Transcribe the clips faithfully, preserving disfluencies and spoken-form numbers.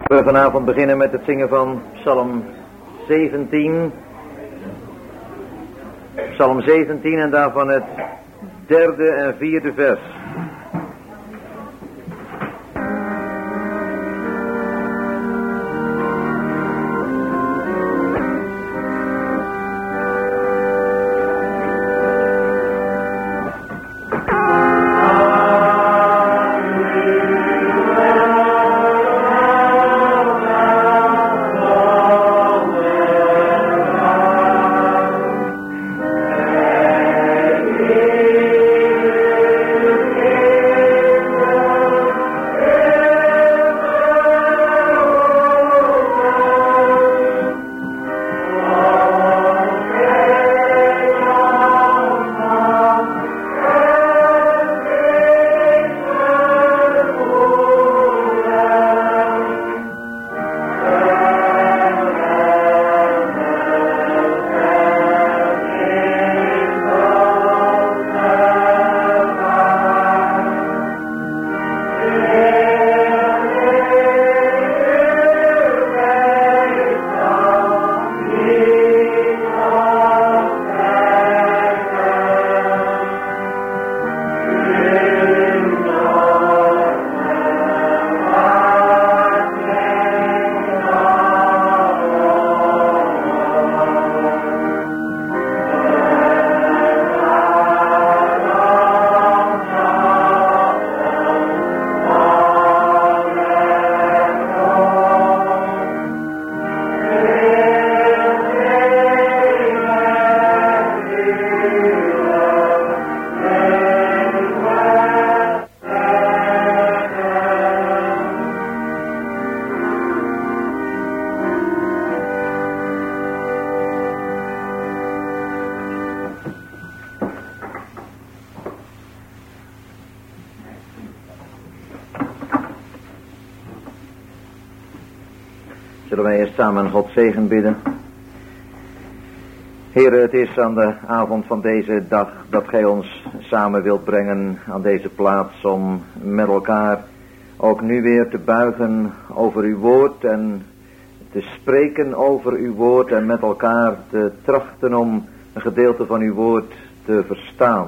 We vanavond beginnen met het zingen van Psalm zeventien. Psalm zeventien en daarvan het derde en vierde vers. Zullen wij eerst samen God zegen bidden. Heere, het is aan de avond van deze dag dat Gij ons samen wilt brengen aan deze plaats om met elkaar ook nu weer te buigen over uw woord en te spreken over uw woord en met elkaar te trachten om een gedeelte van uw woord te verstaan.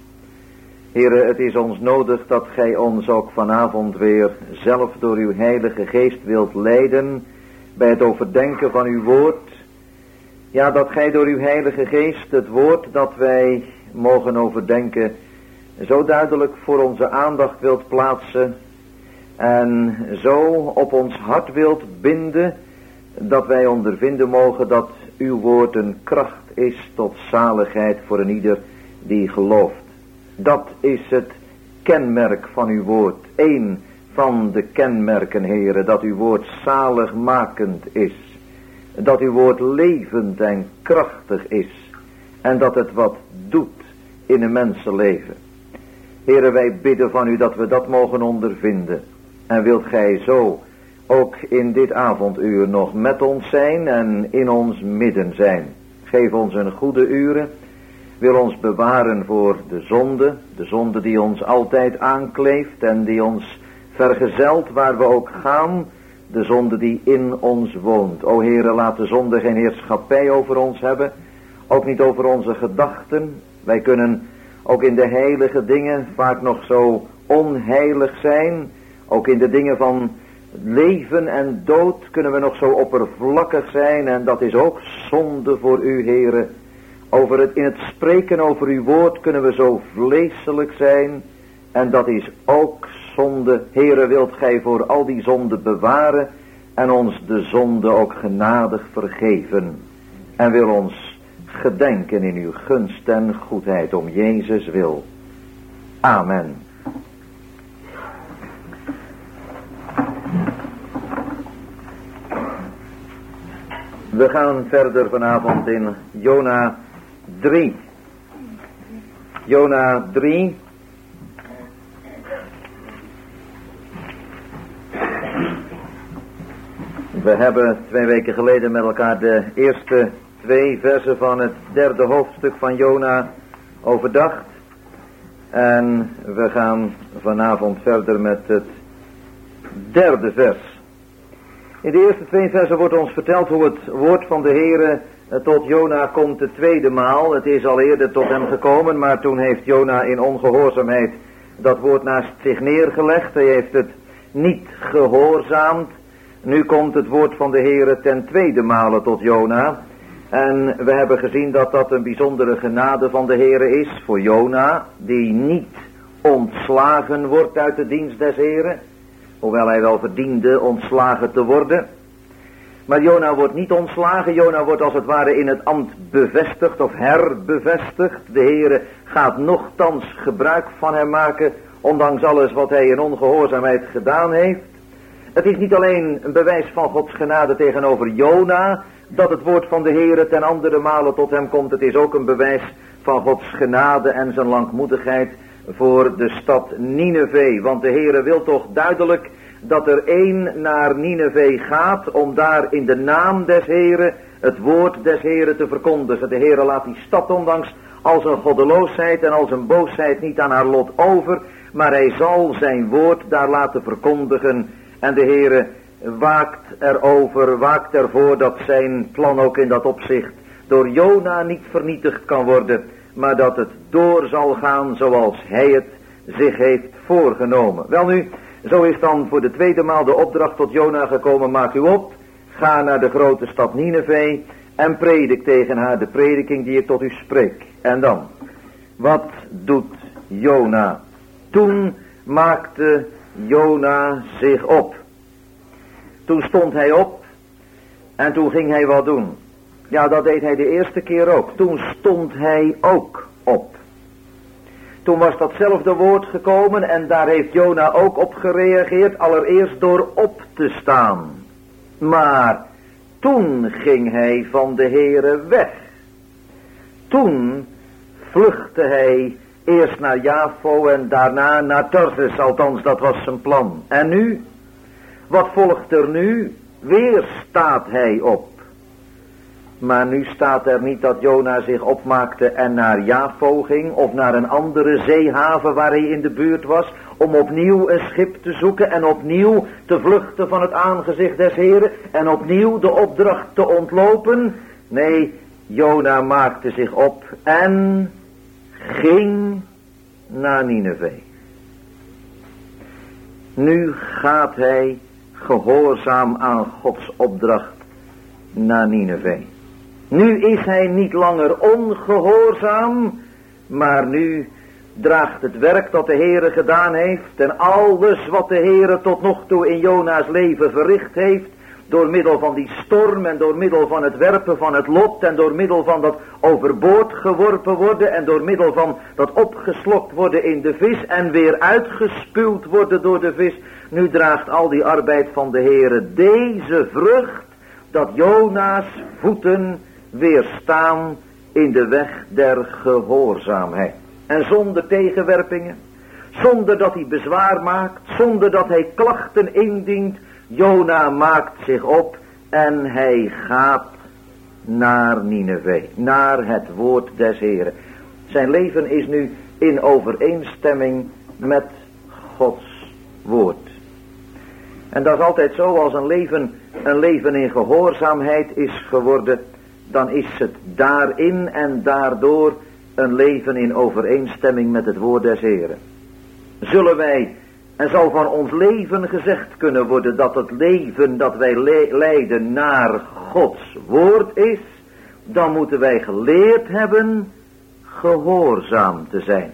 Heere, het is ons nodig dat Gij ons ook vanavond weer zelf door uw Heilige Geest wilt leiden bij het overdenken van uw woord. Ja, dat Gij door uw Heilige Geest het woord dat wij mogen overdenken zo duidelijk voor onze aandacht wilt plaatsen en zo op ons hart wilt binden dat wij ondervinden mogen dat uw woord een kracht is tot zaligheid voor een ieder die gelooft. Dat is het kenmerk van uw woord. Eén van de kenmerken, Heere, dat uw woord zaligmakend is. Dat uw woord levend en krachtig is. En dat het wat doet in een mensenleven. Heere, wij bidden van u dat we dat mogen ondervinden. En wilt gij zo ook in dit avonduur nog met ons zijn en in ons midden zijn. Geef ons een goede uren. Wil ons bewaren voor de zonde. De zonde die ons altijd aankleeft en die ons vergezelt waar we ook gaan. De zonde die in ons woont. O Heere, laat de zonde geen heerschappij over ons hebben. Ook niet over onze gedachten. Wij kunnen ook in de heilige dingen vaak nog zo onheilig zijn. Ook in de dingen van leven en dood kunnen we nog zo oppervlakkig zijn. En dat is ook zonde voor u, Heere. Over het, in het spreken over uw woord kunnen we zo vleeselijk zijn. En dat is ook zonde. Heere, wilt gij voor al die zonden bewaren en ons de zonde ook genadig vergeven. En wil ons gedenken in uw gunst en goedheid om Jezus wil. Amen. We gaan verder vanavond in Jona drie. Jona drie. We hebben twee weken geleden met elkaar de eerste twee versen van het derde hoofdstuk van Jona overdacht. En we gaan vanavond verder met het derde vers. In de eerste twee versen wordt ons verteld hoe het woord van de Heere tot Jona komt de tweede maal. Het is al eerder tot hem gekomen, maar toen heeft Jona in ongehoorzaamheid dat woord naast zich neergelegd. Hij heeft het niet gehoorzaamd. Nu komt het woord van de Heere ten tweede male tot Jona. En we hebben gezien dat dat een bijzondere genade van de Heere is voor Jona, die niet ontslagen wordt uit de dienst des Heeren, hoewel hij wel verdiende ontslagen te worden. Maar Jona wordt niet ontslagen. Jona wordt als het ware in het ambt bevestigd of herbevestigd. De Heere gaat nochtans gebruik van hem maken, ondanks alles wat hij in ongehoorzaamheid gedaan heeft. Het is niet alleen een bewijs van Gods genade tegenover Jona dat het woord van de Heere ten andere male tot hem komt. Het is ook een bewijs van Gods genade en zijn langmoedigheid voor de stad Nineve. Want de Heere wil toch duidelijk dat er één naar Nineve gaat om daar in de naam des Heere het woord des Heere te verkondigen. De Heere laat die stad ondanks als een goddeloosheid en als een boosheid niet aan haar lot over, maar hij zal zijn woord daar laten verkondigen. En de Heere waakt erover, waakt ervoor dat zijn plan ook in dat opzicht door Jona niet vernietigd kan worden, maar dat het door zal gaan zoals hij het zich heeft voorgenomen. Welnu, zo is dan voor de tweede maal de opdracht tot Jona gekomen: maak u op, ga naar de grote stad Nineve en predik tegen haar de prediking die ik tot u spreek. En dan, wat doet Jona? Toen maakte Jona zich op. Toen stond hij op en toen ging hij wat doen. Ja, dat deed hij de eerste keer ook. Toen stond hij ook op. Toen was datzelfde woord gekomen en daar heeft Jona ook op gereageerd, allereerst door op te staan. Maar toen ging hij van de Heere weg. Toen vluchtte hij eerst naar Jafo en daarna naar Tarsus, althans dat was zijn plan. En nu? Wat volgt er nu? Weer staat hij op. Maar nu staat er niet dat Jona zich opmaakte en naar Jafo ging of naar een andere zeehaven waar hij in de buurt was, om opnieuw een schip te zoeken en opnieuw te vluchten van het aangezicht des Heren en opnieuw de opdracht te ontlopen. Nee, Jona maakte zich op en ging naar Nineve. Nu gaat hij gehoorzaam aan Gods opdracht naar Nineve. Nu is hij niet langer ongehoorzaam, maar nu draagt het werk dat de Heere gedaan heeft en alles wat de Heere tot nog toe in Jona's leven verricht heeft, door middel van die storm en door middel van het werpen van het lot en door middel van dat overboord geworpen worden en door middel van dat opgeslokt worden in de vis en weer uitgespuwd worden door de vis. Nu draagt al die arbeid van de Heere deze vrucht, dat Jona's voeten weer staan in de weg der gehoorzaamheid. En zonder tegenwerpingen, zonder dat hij bezwaar maakt, zonder dat hij klachten indient, Jona maakt zich op en hij gaat naar Nineve, naar het woord des Heren. Zijn leven is nu in overeenstemming met Gods woord. En dat is altijd zo, als een leven, een leven in gehoorzaamheid is geworden, dan is het daarin en daardoor een leven in overeenstemming met het woord des Heren. Zullen wij, en zal van ons leven gezegd kunnen worden dat het leven dat wij le- leiden naar Gods woord is, dan moeten wij geleerd hebben gehoorzaam te zijn.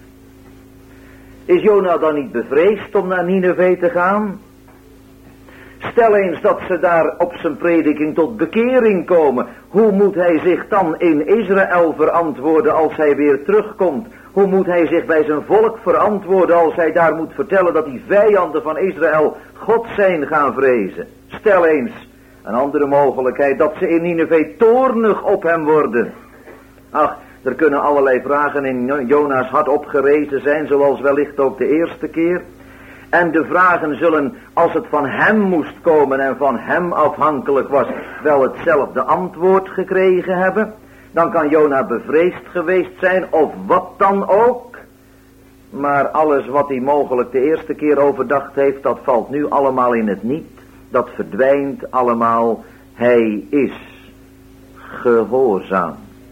Is Jona dan niet bevreesd om naar Nineve te gaan? Stel eens dat ze daar op zijn prediking tot bekering komen. Hoe moet hij zich dan in Israël verantwoorden als hij weer terugkomt? Hoe moet hij zich bij zijn volk verantwoorden als hij daar moet vertellen dat die vijanden van Israël God zijn gaan vrezen? Stel eens een andere mogelijkheid, dat ze in Nineve toornig op hem worden. Ach, er kunnen allerlei vragen in Jona's hart opgerezen zijn, zoals wellicht ook de eerste keer. En de vragen zullen, als het van hem moest komen en van hem afhankelijk was, wel hetzelfde antwoord gekregen hebben. Dan kan Jona bevreesd geweest zijn, of wat dan ook. Maar alles wat hij mogelijk de eerste keer overdacht heeft, dat valt nu allemaal in het niet. dat verdwijnt allemaal. Hij is gehoorzaam.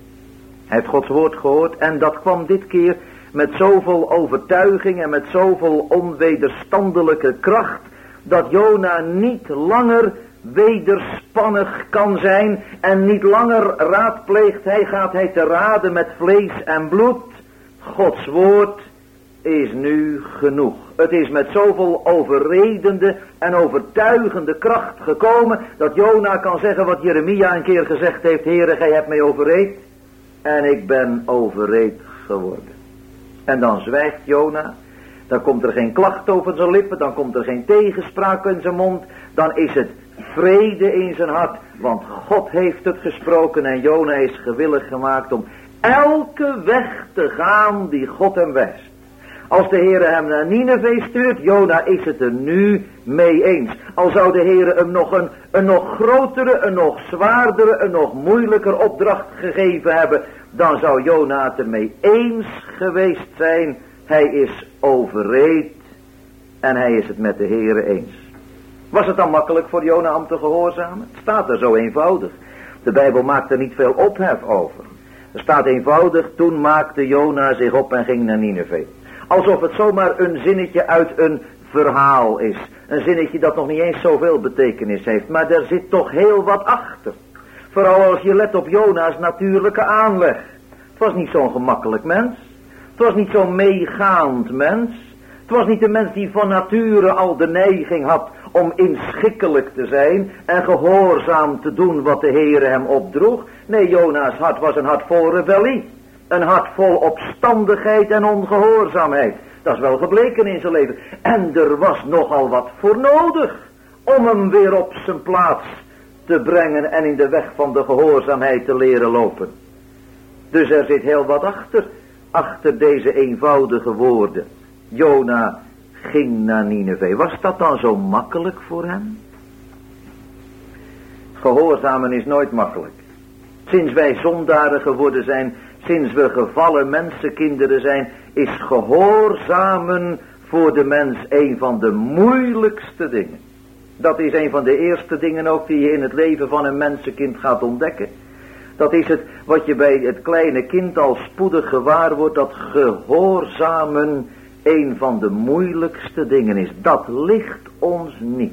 Hij heeft Gods woord gehoord en dat kwam dit keer met zoveel overtuiging en met zoveel onwederstandelijke kracht, dat Jona niet langer wederspannig kan zijn en niet langer raadpleegt. Hij gaat hij te raden met vlees en bloed. Gods woord is nu genoeg. Het is met zoveel overredende en overtuigende kracht gekomen, dat Jona kan zeggen wat Jeremia een keer gezegd heeft: Heere, gij hebt mij overreed en ik ben overreed geworden. En dan zwijgt Jona. Dan komt er geen klacht over zijn lippen, dan komt er geen tegenspraak in zijn mond, dan is het vrede in zijn hart, want God heeft het gesproken en Jona is gewillig gemaakt om elke weg te gaan die God hem wijst. Als de Heere hem naar Nineve stuurt, Jona is het er nu mee eens. Al zou de Heere hem nog een, een nog grotere, een nog zwaardere, een nog moeilijker opdracht gegeven hebben, dan zou Jona het ermee eens geweest zijn. Hij is overreed en hij is het met de Heere eens. Was het dan makkelijk voor Jona om te gehoorzamen? Het staat er zo eenvoudig. De Bijbel maakt er niet veel ophef over. Er staat eenvoudig: toen maakte Jona zich op en ging naar Nineve. Alsof het zomaar een zinnetje uit een verhaal is. Een zinnetje dat nog niet eens zoveel betekenis heeft. Maar er zit toch heel wat achter. Vooral als je let op Jona's natuurlijke aanleg. Het was niet zo'n gemakkelijk mens. Het was niet zo'n meegaand mens. Het was niet een mens die van nature al de neiging had om inschikkelijk te zijn en gehoorzaam te doen wat de Heere hem opdroeg. Nee, Jona's hart was een hart vol rebellie. Een hart vol opstandigheid en ongehoorzaamheid. Dat is wel gebleken in zijn leven. En er was nogal wat voor nodig om hem weer op zijn plaats te brengen en in de weg van de gehoorzaamheid te leren lopen. Dus er zit heel wat achter, achter deze eenvoudige woorden. Jona ging naar Nineve. Was dat dan zo makkelijk voor hem? Gehoorzamen is nooit makkelijk. Sinds wij zondaren geworden zijn, sinds we gevallen mensenkinderen zijn, is gehoorzamen voor de mens een van de moeilijkste dingen. Dat is een van de eerste dingen ook die je in het leven van een mensenkind gaat ontdekken. Dat is het wat je bij het kleine kind al spoedig gewaar wordt, dat gehoorzamen een van de moeilijkste dingen is. Dat ligt ons niet.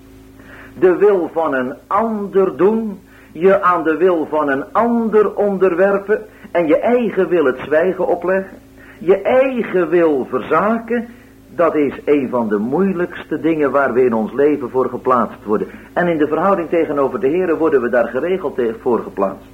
De wil van een ander doen, je aan de wil van een ander onderwerpen en je eigen wil het zwijgen opleggen, je eigen wil verzaken, dat is een van de moeilijkste dingen waar we in ons leven voor geplaatst worden. En in de verhouding tegenover de Heere worden we daar geregeld voor geplaatst.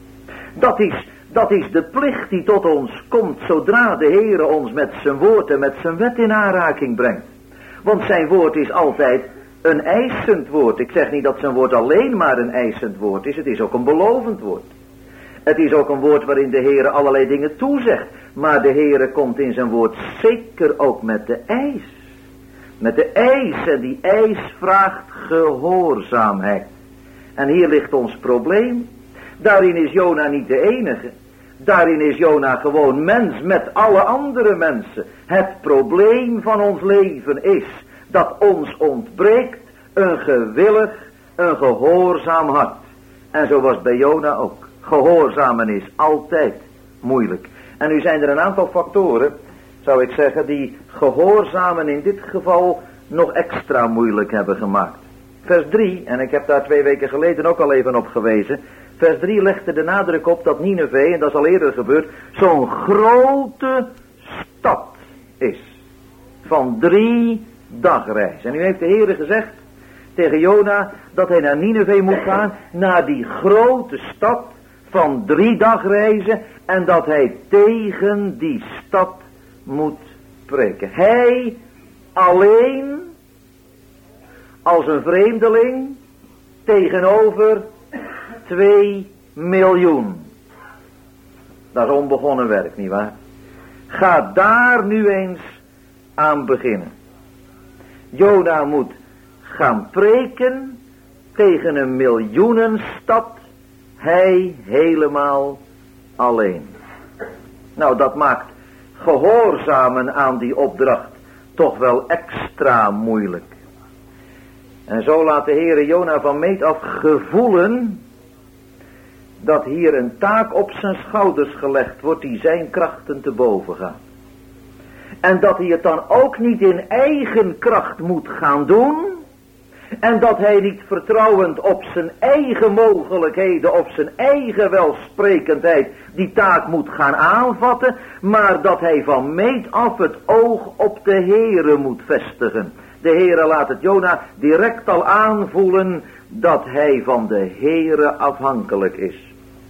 Dat is, dat is de plicht die tot ons komt zodra de Heere ons met zijn woord en met zijn wet in aanraking brengt. Want zijn woord is altijd een eisend woord. Ik zeg niet dat zijn woord alleen maar een eisend woord is. Het is ook een belovend woord. Het is ook een woord waarin de Heere allerlei dingen toezegt. Maar de Heere komt in zijn woord zeker ook met de eis. Met de eis. En die eis vraagt gehoorzaamheid. En hier ligt ons probleem. Daarin is Jona niet de enige. Daarin is Jona gewoon mens met alle andere mensen. Het probleem van ons leven is dat ons ontbreekt een gewillig, een gehoorzaam hart. En zo was bij Jona ook. Gehoorzamen is altijd moeilijk. En nu zijn er een aantal factoren, zou ik zeggen, die gehoorzamen in dit geval nog extra moeilijk hebben gemaakt. Vers drie, en ik heb daar twee weken geleden ook al even op gewezen. Vers drie legde de nadruk op dat Nineve, en dat is al eerder gebeurd, zo'n grote stad is. Van drie dagreis. En nu heeft de Heere gezegd tegen Jona dat hij naar Nineve moet gaan, naar die grote stad van drie dagreizen, en dat hij tegen die stad moet preken. Hij alleen als een vreemdeling tegenover twee miljoen. Dat is onbegonnen werk, nietwaar? Ga daar nu eens aan beginnen. Jona moet gaan preken tegen een miljoenenstad, hij helemaal alleen. Nou, dat maakt gehoorzamen aan die opdracht toch wel extra moeilijk. En zo laat de Heere Jona van meet af gevoelen dat hier een taak op zijn schouders gelegd wordt die zijn krachten te boven gaat. En dat hij het dan ook niet in eigen kracht moet gaan doen. En dat hij niet vertrouwend op zijn eigen mogelijkheden, op zijn eigen welsprekendheid die taak moet gaan aanvatten. Maar dat hij van meet af het oog op de Heere moet vestigen. De Heere laat het Jona direct al aanvoelen dat hij van de Heere afhankelijk is.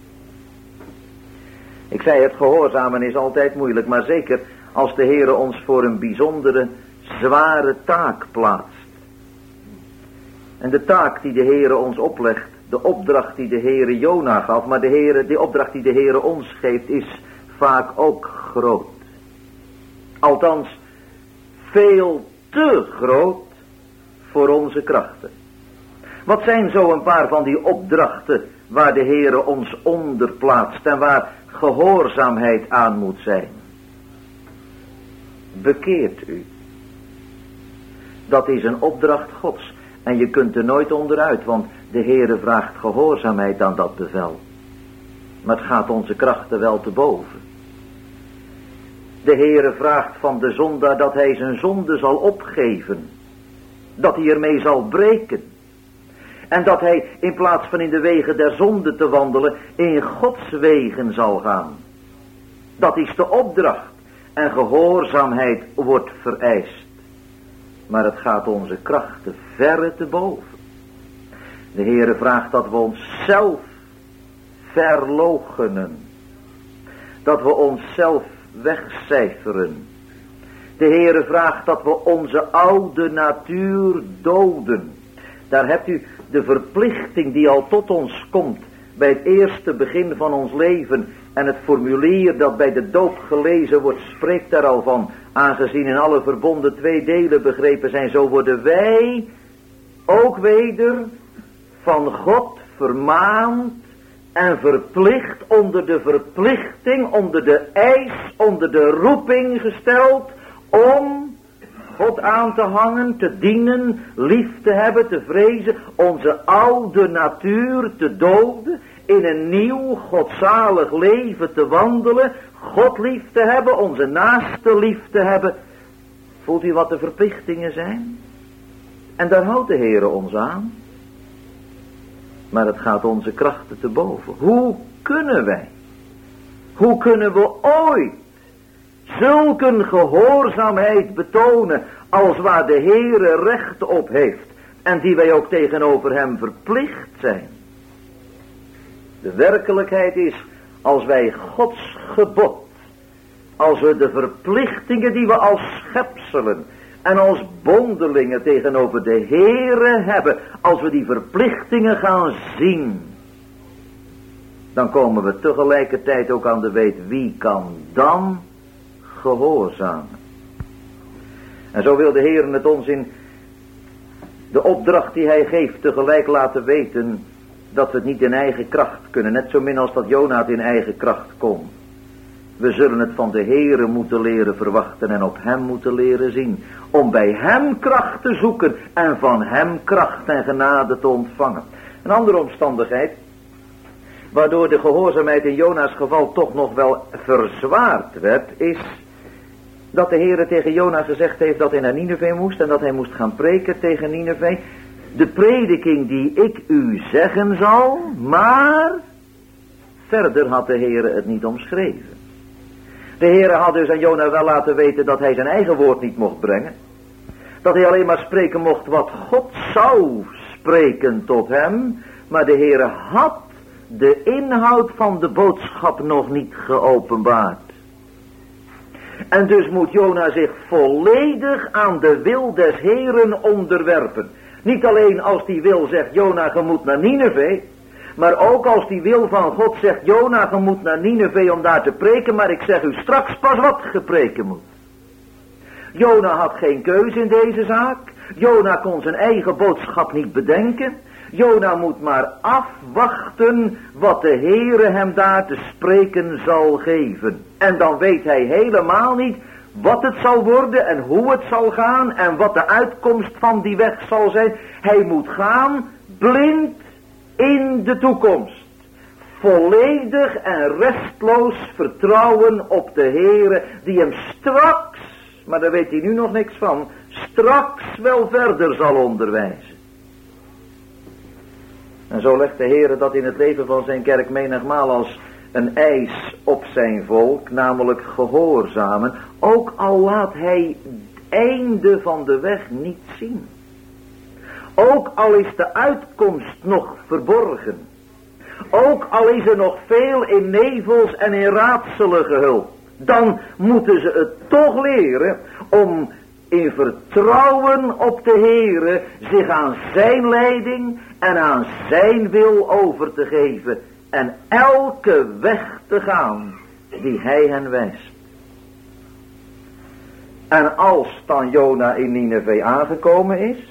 Ik zei het, gehoorzamen is altijd moeilijk, maar zeker als de Heere ons voor een bijzondere, zware taak plaatst. En de taak die de Heere ons oplegt, de opdracht die de Heere Jona gaf, maar de Heere, die opdracht die de Heere ons geeft, is vaak ook groot. Althans, veel te groot voor onze krachten. Wat zijn zo een paar van die opdrachten waar de Heere ons onder plaatst en waar gehoorzaamheid aan moet zijn? Bekeert u. Dat is een opdracht Gods. En je kunt er nooit onderuit, want de Heere vraagt gehoorzaamheid aan dat bevel. Maar het gaat onze krachten wel te boven. De Heere vraagt van de zondaar dat hij zijn zonde zal opgeven. Dat hij ermee zal breken. En dat hij in plaats van in de wegen der zonde te wandelen, in Gods wegen zal gaan. Dat is de opdracht. En gehoorzaamheid wordt vereist. Maar het gaat onze krachten verre te boven. De Heere vraagt dat we onszelf verloochenen. Dat we onszelf wegcijferen. De Heere vraagt dat we onze oude natuur doden. Daar hebt u de verplichting die al tot ons komt bij het eerste begin van ons leven. En het formulier dat bij de doop gelezen wordt, spreekt daar al van. Aangezien in alle verbonden twee delen begrepen zijn, zo worden wij ook weder van God vermaand en verplicht, onder de verplichting, onder de eis, onder de roeping gesteld om God aan te hangen, te dienen, lief te hebben, te vrezen, onze oude natuur te doden, in een nieuw godzalig leven te wandelen, God lief te hebben, onze naaste lief te hebben. Voelt u wat de verplichtingen zijn? En daar houdt de Heere ons aan. Maar het gaat onze krachten te boven. Hoe kunnen wij? Hoe kunnen we ooit zulke gehoorzaamheid betonen als waar de Heere recht op heeft en die wij ook tegenover hem verplicht zijn? De werkelijkheid is, als wij Gods gebod, als we de verplichtingen die we als schepselen en als bondelingen tegenover de Heere hebben, als we die verplichtingen gaan zien, dan komen we tegelijkertijd ook aan de weet, wie kan dan gehoorzamen? En zo wil de Heere het ons in de opdracht die hij geeft tegelijk laten weten, dat we het niet in eigen kracht kunnen, net zo min als dat Jona het in eigen kracht kon. We zullen het van de Heere moeten leren verwachten en op hem moeten leren zien, om bij hem kracht te zoeken en van hem kracht en genade te ontvangen. Een andere omstandigheid, waardoor de gehoorzaamheid in Jona's geval toch nog wel verzwaard werd, is dat de Heere tegen Jona gezegd heeft dat hij naar Nineve moest en dat hij moest gaan preken tegen Nineve. De prediking die ik u zeggen zal, maar verder had de Heere het niet omschreven. De Heere had dus aan Jona wel laten weten dat hij zijn eigen woord niet mocht brengen. Dat hij alleen maar spreken mocht wat God zou spreken tot hem. Maar de Heere had de inhoud van de boodschap nog niet geopenbaard. En dus moet Jona zich volledig aan de wil des Heeren onderwerpen. Niet alleen als die wil zegt, Jona, je moet naar Nineve. Maar ook als die wil van God zegt, Jona, je moet naar Nineve om daar te preken. Maar ik zeg u straks pas wat gepreken moet. Jona had geen keuze in deze zaak. Jona kon zijn eigen boodschap niet bedenken. Jona moet maar afwachten wat de Heere hem daar te spreken zal geven. En dan weet hij helemaal niet wat het zal worden en hoe het zal gaan en wat de uitkomst van die weg zal zijn. Hij moet gaan blind in de toekomst. Volledig en restloos vertrouwen op de Heere die hem straks, maar daar weet hij nu nog niks van, straks wel verder zal onderwijzen. En zo legt de Heere dat in het leven van zijn kerk menigmaal als een eis op zijn volk, namelijk gehoorzamen, ook al laat hij het einde van de weg niet zien. Ook al is de uitkomst nog verborgen. Ook al is er nog veel in nevels en in raadselen gehuld. Dan moeten ze het toch leren om in vertrouwen op de Heere zich aan zijn leiding en aan zijn wil over te geven. En elke weg te gaan die hij hen wijst. En als dan Jona in Nineve aangekomen is.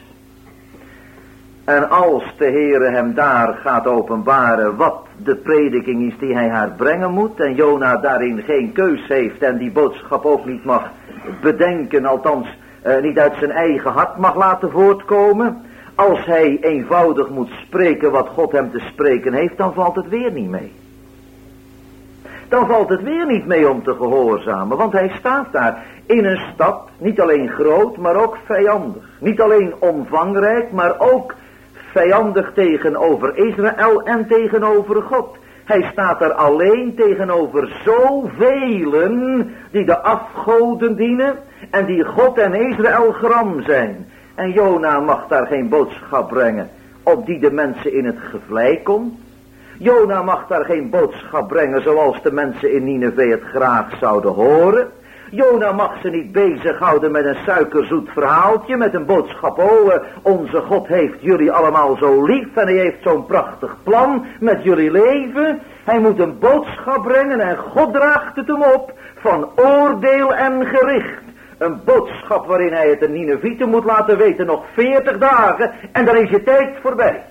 En als de Heere hem daar gaat openbaren wat de prediking is die hij haar brengen moet. En Jona daarin geen keus heeft en die boodschap ook niet mag bedenken. Althans uh, niet uit zijn eigen hart mag laten voortkomen. Als hij eenvoudig moet spreken wat God hem te spreken heeft, dan valt het weer niet mee. Dan valt het weer niet mee om te gehoorzamen, want hij staat daar in een stad, niet alleen groot, maar ook vijandig. Niet alleen omvangrijk, maar ook vijandig tegenover Israël en tegenover God. Hij staat er alleen tegenover zoveel die de afgoden dienen en die God en Israël gram zijn. En Jona mag daar geen boodschap brengen op die de mensen in het gevlei komt. Jona mag daar geen boodschap brengen zoals de mensen in Nineve het graag zouden horen. Jona mag ze niet bezighouden met een suikerzoet verhaaltje, met een boodschap, oh, onze God heeft jullie allemaal zo lief en hij heeft zo'n prachtig plan met jullie leven. Hij moet een boodschap brengen en God draagt het hem op van oordeel en gericht. Een boodschap waarin hij het de Ninevieten moet laten weten, nog veertig dagen en dan is je tijd voorbij.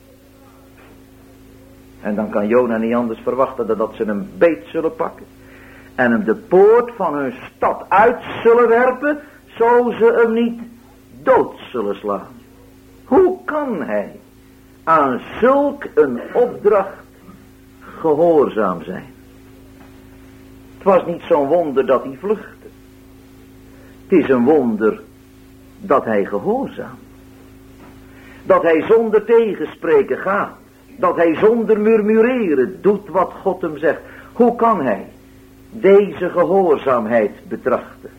En dan kan Jona niet anders verwachten dan dat ze hem beet zullen pakken. En hem de poort van hun stad uit zullen werpen, zo ze hem niet dood zullen slaan. Hoe kan hij aan zulk een opdracht gehoorzaam zijn? Het was niet zo'n wonder dat hij vluchtte. Het is een wonder dat hij gehoorzaam. Dat hij zonder tegenspreken gaat. Dat hij zonder murmureren doet wat God hem zegt. Hoe kan hij deze gehoorzaamheid betrachten?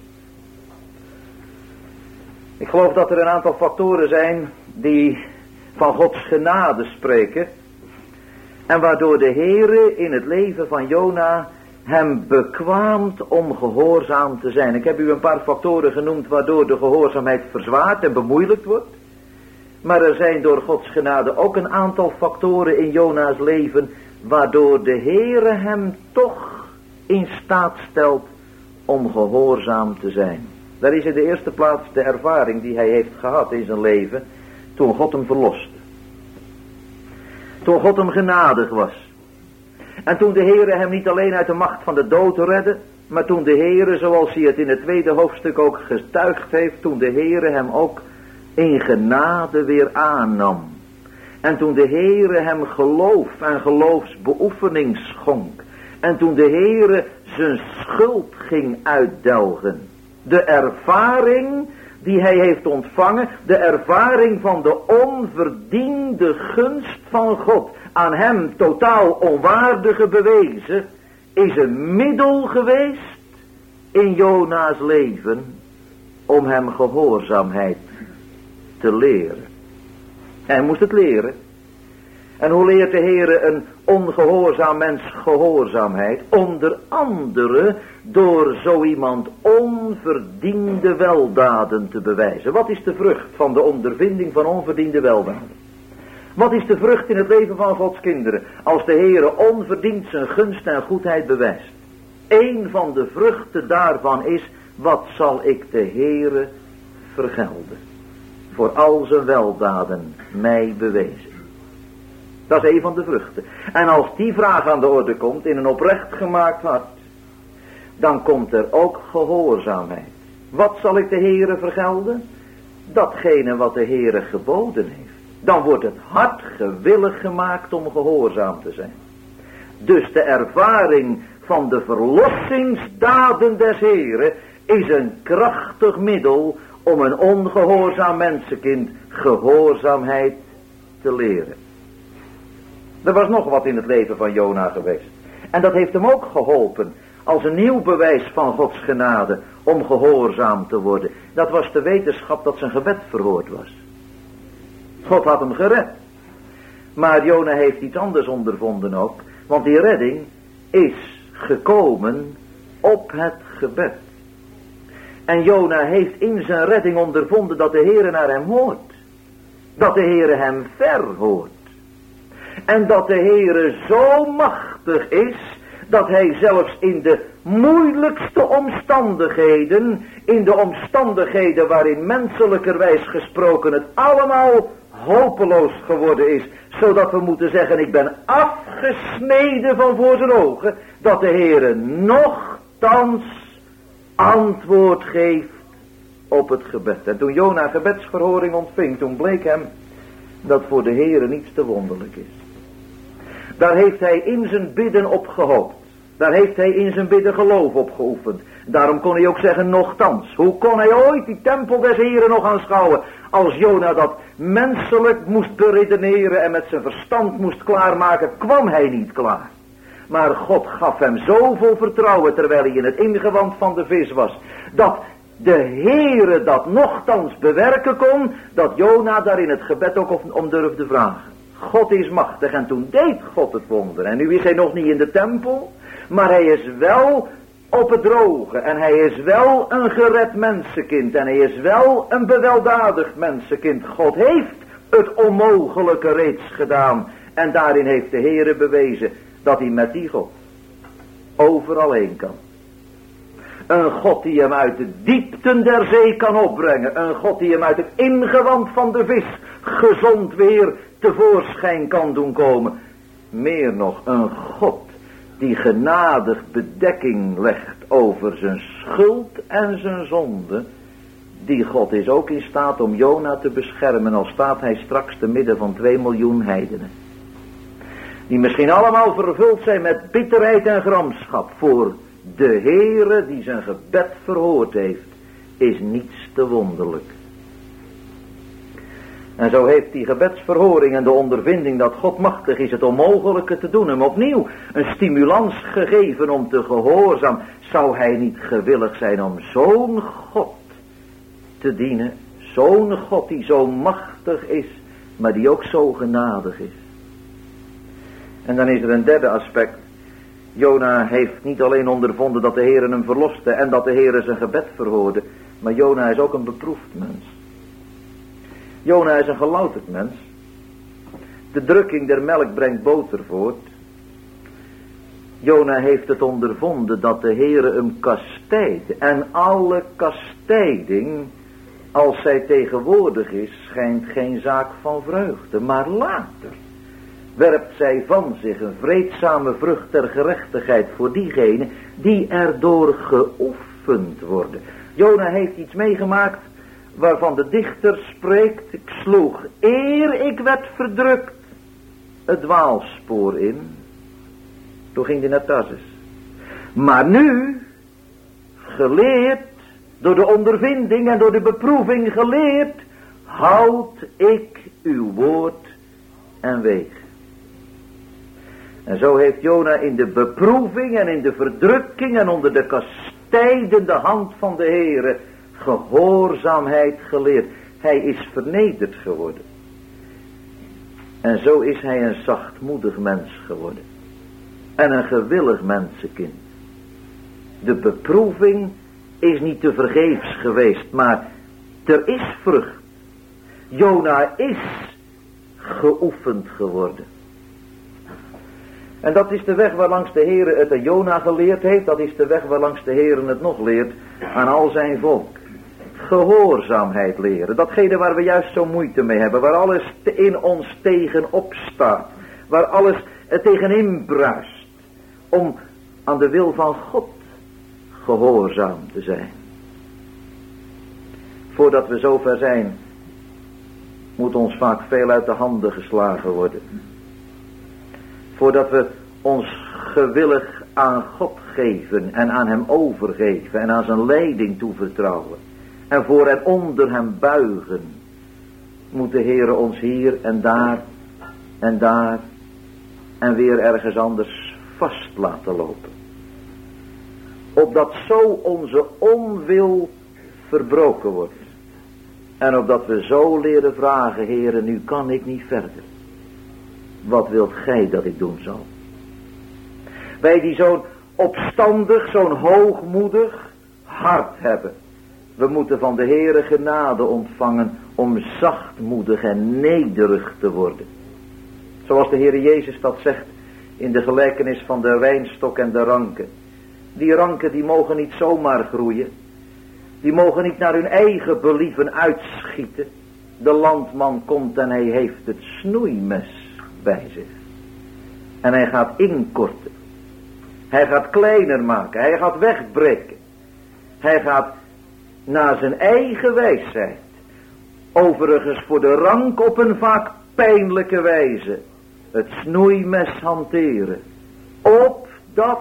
Ik geloof dat er een aantal factoren zijn die van Gods genade spreken. En waardoor de Heere in het leven van Jona hem bekwaamt om gehoorzaam te zijn. Ik heb u een paar factoren genoemd waardoor de gehoorzaamheid verzwaard en bemoeilijkt wordt. Maar er zijn door Gods genade ook een aantal factoren in Jona's leven waardoor de Heere hem toch in staat stelt om gehoorzaam te zijn. Dat is in de eerste plaats de ervaring die hij heeft gehad in zijn leven toen God hem verloste. Toen God hem genadig was. En toen de Heere hem niet alleen uit de macht van de dood redde, maar toen de Heere, zoals hij het in het tweede hoofdstuk ook getuigd heeft, toen de Heere hem ook in genade weer aannam. En toen de Heere hem geloof en geloofsbeoefening schonk. En toen de Heere zijn schuld ging uitdelgen. De ervaring die hij heeft ontvangen, de ervaring van de onverdiende gunst van God, aan hem totaal onwaardige bewezen, is een middel geweest in Jona's leven om hem gehoorzaamheid te leren. Hij moest het leren. En hoe leert de Heere een ongehoorzaam mens gehoorzaamheid? Onder andere door zo iemand onverdiende weldaden te bewijzen. Wat is de vrucht van de ondervinding van onverdiende weldaden? Wat is de vrucht in het leven van Gods kinderen als de Heere onverdiend zijn gunst en goedheid bewijst? Eén van de vruchten daarvan is, wat zal ik de Heere vergelden? Voor al zijn weldaden mij bewezen. Dat is een van de vruchten. En als die vraag aan de orde komt in een oprecht gemaakt hart, dan komt er ook gehoorzaamheid. Wat zal ik de Heere vergelden? Datgene wat de Heere geboden heeft. Dan wordt het hart gewillig gemaakt om gehoorzaam te zijn. Dus de ervaring van de verlossingsdaden des Heere is een krachtig middel om een ongehoorzaam mensenkind gehoorzaamheid te leren. Er was nog wat in het leven van Jona geweest. En dat heeft hem ook geholpen als een nieuw bewijs van Gods genade om gehoorzaam te worden. Dat was de wetenschap dat zijn gebed verhoord was. God had hem gered. Maar Jona heeft iets anders ondervonden ook. Want die redding is gekomen op het gebed. En Jona heeft in zijn redding ondervonden dat de Heere naar hem hoort. Dat de Heere hem verhoort. En dat de Heere zo machtig is, dat hij zelfs in de moeilijkste omstandigheden, in de omstandigheden waarin menselijkerwijs gesproken het allemaal hopeloos geworden is, zodat we moeten zeggen, ik ben afgesneden van voor zijn ogen, dat de Heere nochtans antwoord geeft op het gebed. En toen Jona gebedsverhoring ontving, toen bleek hem dat voor de Heere niets te wonderlijk is. Daar heeft hij in zijn bidden op gehoopt. Daar heeft hij in zijn bidden geloof op geoefend. Daarom kon hij ook zeggen, nochtans. Hoe kon hij ooit die tempel des Heeren nog aanschouwen, als Jona dat menselijk moest beredeneren en met zijn verstand moest klaarmaken, kwam hij niet klaar. Maar God gaf hem zoveel vertrouwen terwijl hij in het ingewand van de vis was, dat de Heere dat nochtans bewerken kon, dat Jona daar in het gebed ook om durfde vragen. God is machtig en toen deed God het wonder. En nu is hij nog niet in de tempel, maar hij is wel op het droge. En hij is wel een gered mensenkind. En hij is wel een beweldadigd mensenkind. God heeft het onmogelijke reeds gedaan. En daarin heeft de Heere bewezen dat hij met die God overal heen kan. Een God die hem uit de diepten der zee kan opbrengen. Een God die hem uit het ingewand van de vis gezond weer tevoorschijn kan doen komen. Meer nog, een God die genadig bedekking legt over zijn schuld en zijn zonde. Die God is ook in staat om Jona te beschermen, al staat hij straks te midden van twee miljoen heidenen. Die misschien allemaal vervuld zijn met bitterheid en gramschap. Voor de Heere die zijn gebed verhoord heeft, is niets te wonderlijk. En zo heeft die gebedsverhoring en de ondervinding dat God machtig is het onmogelijke te doen, hem opnieuw een stimulans gegeven om te gehoorzaam. Zou hij niet gewillig zijn om zo'n God te dienen? Zo'n God die zo machtig is, maar die ook zo genadig is. En dan is er een derde aspect. Jona heeft niet alleen ondervonden dat de Heere hem verloste en dat de Heere zijn gebed verhoorde, maar Jona is ook een beproefd mens. Jona is een gelouterd mens. De drukking der melk brengt boter voort. Jona heeft het ondervonden dat de Heere hem kastijdt. En alle kastijding, als zij tegenwoordig is, schijnt geen zaak van vreugde. Maar later werpt zij van zich een vreedzame vrucht ter gerechtigheid voor diegenen die erdoor geoefend worden. Jona heeft iets meegemaakt waarvan de dichter spreekt, ik sloeg eer ik werd verdrukt het dwaalspoor in. Toen ging hij naar Tarsus. Maar nu, geleerd, door de ondervinding en door de beproeving geleerd, houd ik uw woord en weeg. En zo heeft Jona in de beproeving en in de verdrukking en onder de kastijdende hand van de Heere gehoorzaamheid geleerd. Hij is vernederd geworden. En zo is hij een zachtmoedig mens geworden. En een gewillig mensenkind. De beproeving is niet te vergeefs geweest, maar er is vrucht. Jona is geoefend geworden. En dat is de weg waarlangs de Heere het aan Jona geleerd heeft. Dat is de weg waarlangs de Heere het nog leert aan al zijn volk. Gehoorzaamheid leren. Datgene waar we juist zo moeite mee hebben. Waar alles in ons tegen opstaat. Waar alles tegenin bruist. Om aan de wil van God gehoorzaam te zijn. Voordat we zover zijn, moet ons vaak veel uit de handen geslagen worden. Voordat we ons gewillig aan God geven en aan hem overgeven en aan zijn leiding toevertrouwen en voor en onder hem buigen, moet de Heere ons hier en daar en daar en weer ergens anders vast laten lopen. Opdat zo onze onwil verbroken wordt. En opdat we zo leren vragen, Heere, nu kan ik niet verder. Wat wilt gij dat ik doen zal? Wij die zo'n opstandig, zo'n hoogmoedig hart hebben. We moeten van de Heere genade ontvangen om zachtmoedig en nederig te worden. Zoals de Heere Jezus dat zegt in de gelijkenis van de wijnstok en de ranken. Die ranken die mogen niet zomaar groeien. Die mogen niet naar hun eigen believen uitschieten. De landman komt en hij heeft het snoeimes bij zich. En hij gaat inkorten. Hij gaat kleiner maken. Hij gaat wegbreken. Hij gaat naar zijn eigen wijsheid. Overigens voor de rank op een vaak pijnlijke wijze. Het snoeimes hanteren. Op dat.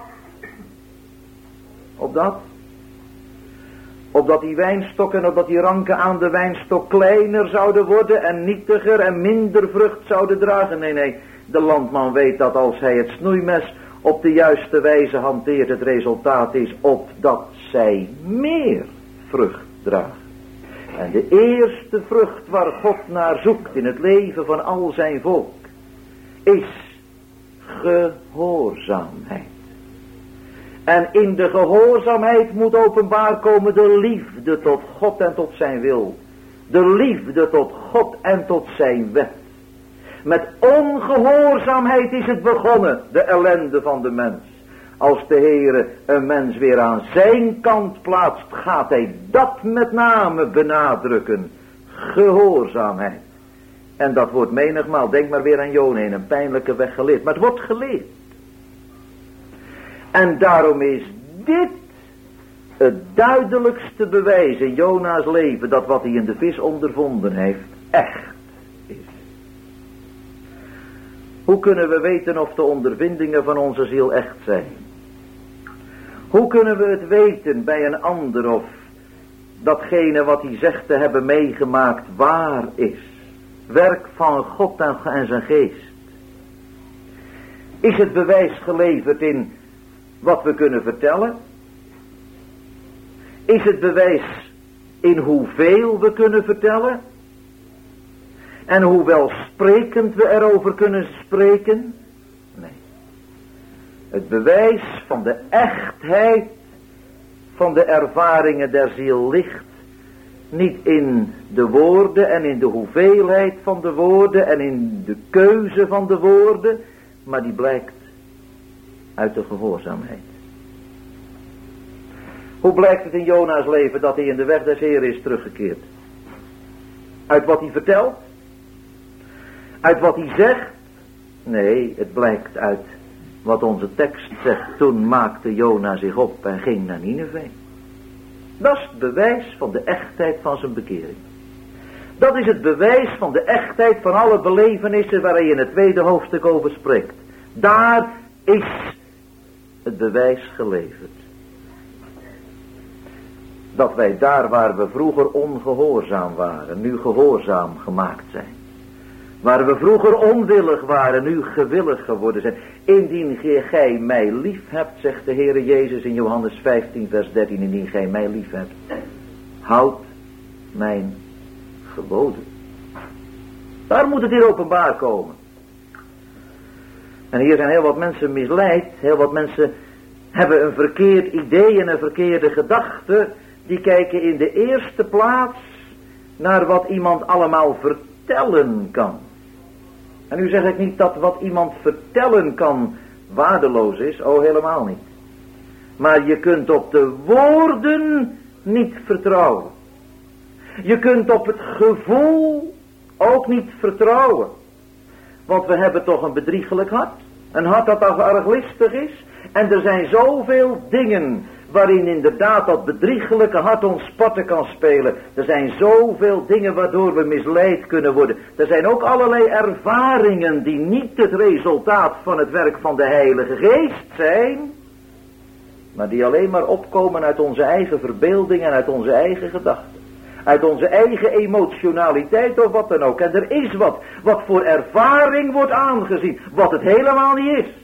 Op dat. Opdat die wijnstokken, opdat die ranken aan de wijnstok kleiner zouden worden en nietiger en minder vrucht zouden dragen. Nee, nee, de landman weet dat als hij het snoeimes op de juiste wijze hanteert, het resultaat is opdat zij meer vrucht dragen. En de eerste vrucht waar God naar zoekt in het leven van al zijn volk, is gehoorzaamheid. En in de gehoorzaamheid moet openbaar komen de liefde tot God en tot zijn wil. De liefde tot God en tot zijn wet. Met ongehoorzaamheid is het begonnen, de ellende van de mens. Als de Heere een mens weer aan zijn kant plaatst, gaat hij dat met name benadrukken. Gehoorzaamheid. En dat wordt menigmaal, denk maar weer aan Jona, in een pijnlijke weg geleerd. Maar het wordt geleerd. En daarom is dit het duidelijkste bewijs in Jona's leven, dat wat hij in de vis ondervonden heeft, echt is. Hoe kunnen we weten of de ondervindingen van onze ziel echt zijn? Hoe kunnen we het weten bij een ander of datgene wat hij zegt te hebben meegemaakt waar is? Werk van God en zijn geest. Is het bewijs geleverd in wat we kunnen vertellen? Is het bewijs in hoeveel we kunnen vertellen? En hoe welsprekend we erover kunnen spreken? Nee. Het bewijs van de echtheid van de ervaringen der ziel ligt niet in de woorden en in de hoeveelheid van de woorden en in de keuze van de woorden, maar die blijkt uit de gehoorzaamheid. Hoe blijkt het in Jona's leven dat hij in de weg des Heeren is teruggekeerd? Uit wat hij vertelt? Uit wat hij zegt? Nee, het blijkt uit wat onze tekst zegt. Toen maakte Jona zich op en ging naar Nineve. Dat is het bewijs van de echtheid van zijn bekering. Dat is het bewijs van de echtheid van alle belevenissen waar hij in het tweede hoofdstuk over spreekt. Daar is het bewijs geleverd. Dat wij daar waar we vroeger ongehoorzaam waren, nu gehoorzaam gemaakt zijn. Waar we vroeger onwillig waren, nu gewillig geworden zijn. Indien gij mij lief hebt, zegt de Heere Jezus in Johannes vijftien vers dertien, indien gij mij lief hebt, houd mijn geboden. Daar moet het hier openbaar komen. En hier zijn heel wat mensen misleid, heel wat mensen hebben een verkeerd idee en een verkeerde gedachte. Die kijken in de eerste plaats naar wat iemand allemaal vertellen kan. En nu zeg ik niet dat wat iemand vertellen kan waardeloos is, oh helemaal niet. Maar je kunt op de woorden niet vertrouwen. Je kunt op het gevoel ook niet vertrouwen. Want we hebben toch een bedriegelijk hart. Een hart dat arglistig is. En er zijn zoveel dingen waarin inderdaad dat bedriegelijke hart ons parten kan spelen. Er zijn zoveel dingen waardoor we misleid kunnen worden. Er zijn ook allerlei ervaringen die niet het resultaat van het werk van de Heilige Geest zijn, maar die alleen maar opkomen uit onze eigen verbeelding en uit onze eigen gedachten. Uit onze eigen emotionaliteit of wat dan ook. En er is wat, wat voor ervaring wordt aangezien, wat het helemaal niet is.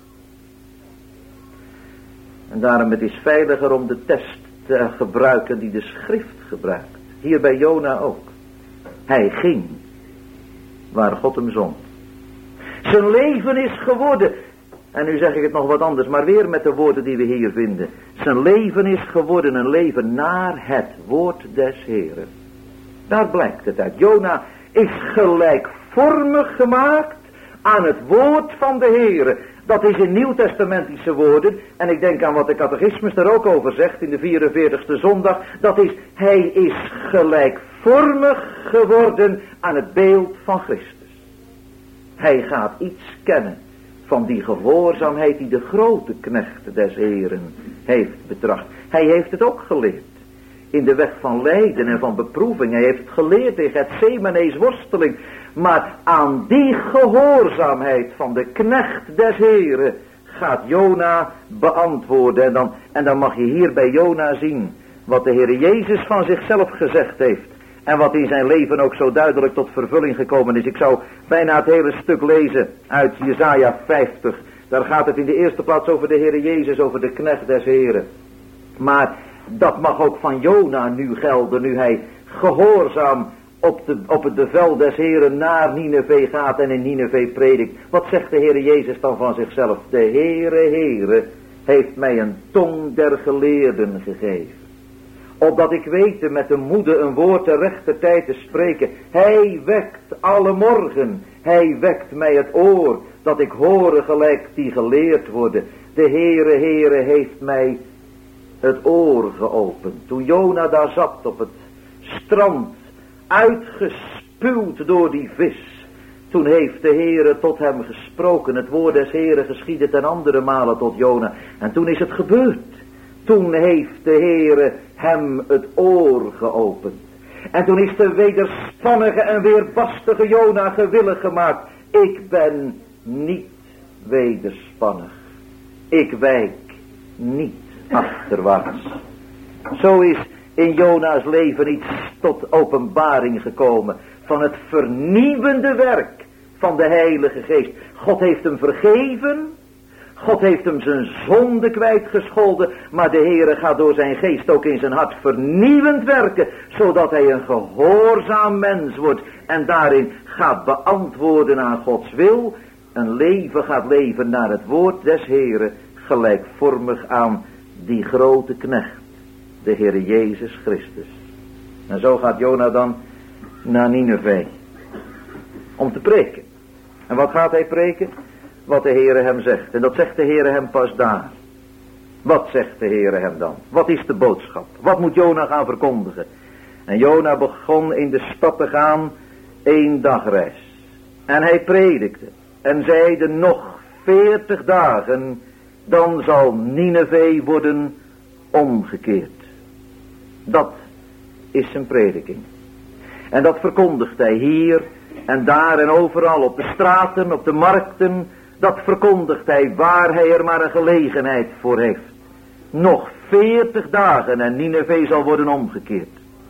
En daarom het is veiliger om de test te gebruiken die de schrift gebruikt. Hier bij Jona ook. Hij ging waar God hem zond. Zijn leven is geworden. En nu zeg ik het nog wat anders, maar weer met de woorden die we hier vinden. Zijn leven is geworden een leven naar het woord des Heren. Daar blijkt het uit. Jona is gelijkvormig gemaakt aan het woord van de Heren. Dat is in nieuwtestamentische woorden. En ik denk aan wat de catechismus daar ook over zegt in de vierenveertigste zondag. Dat is, hij is gelijkvormig geworden aan het beeld van Christus. Hij gaat iets kennen van die gehoorzaamheid die de grote knecht des Heren heeft betracht. Hij heeft het ook geleerd in de weg van lijden en van beproeving. Hij heeft het geleerd in Gethsemane's worsteling. Maar aan die gehoorzaamheid van de knecht des Heren gaat Jona beantwoorden. En dan, en dan mag je hier bij Jona zien wat de Heer Jezus van zichzelf gezegd heeft. En wat in zijn leven ook zo duidelijk tot vervulling gekomen is. Ik zou bijna het hele stuk lezen uit Jesaja vijftig. Daar gaat het in de eerste plaats over de Heer Jezus, over de knecht des Heren. Maar dat mag ook van Jona nu gelden, nu hij gehoorzaam op, de, op het bevel des Heren naar Nineve gaat en in Nineve predikt. Wat zegt de Heer Jezus dan van zichzelf? De Heere, Heere, heeft mij een tong der geleerden gegeven, opdat ik wete met de moede een woord ter rechter tijd te spreken. Hij wekt alle morgen, hij wekt mij het oor, dat ik horen gelijk die geleerd worden. De Heere, Heere heeft mij het oor geopend. Toen Jona daar zat op het strand, uitgespuwd door die vis, toen heeft de Heere tot hem gesproken. Het woord des Heeren geschiedde ten andere malen tot Jona. En toen is het gebeurd. Toen heeft de Heere hem het oor geopend. En toen is de wederspannige en weerbarstige Jona gewillig gemaakt. Ik ben niet wederspannig. Ik wijk niet achterwaarts. Zo is in Jona's leven iets tot openbaring gekomen van het vernieuwende werk van de Heilige Geest. God heeft hem vergeven. God heeft hem zijn zonde kwijtgescholden, maar de Heere gaat door zijn geest ook in zijn hart vernieuwend werken, zodat hij een gehoorzaam mens wordt en daarin gaat beantwoorden aan Gods wil, een leven gaat leven naar het woord des Heeren, gelijkvormig aan die grote knecht, de Heere Jezus Christus. En zo gaat Jona dan naar Nineve om te preken. En wat gaat hij preken? Wat de Heere hem zegt. En dat zegt de Heere hem pas daar. Wat zegt de Heere hem dan? Wat is de boodschap? Wat moet Jona gaan verkondigen? En Jona begon in de stad te gaan één dagreis. En hij predikte en zeide nog veertig dagen, dan zal Nineve worden omgekeerd. Dat is zijn prediking. En dat verkondigt hij hier en daar en overal, op de straten, op de markten. Dat verkondigt hij waar hij er maar een gelegenheid voor heeft. Nog veertig dagen en Nineve zal worden omgekeerd.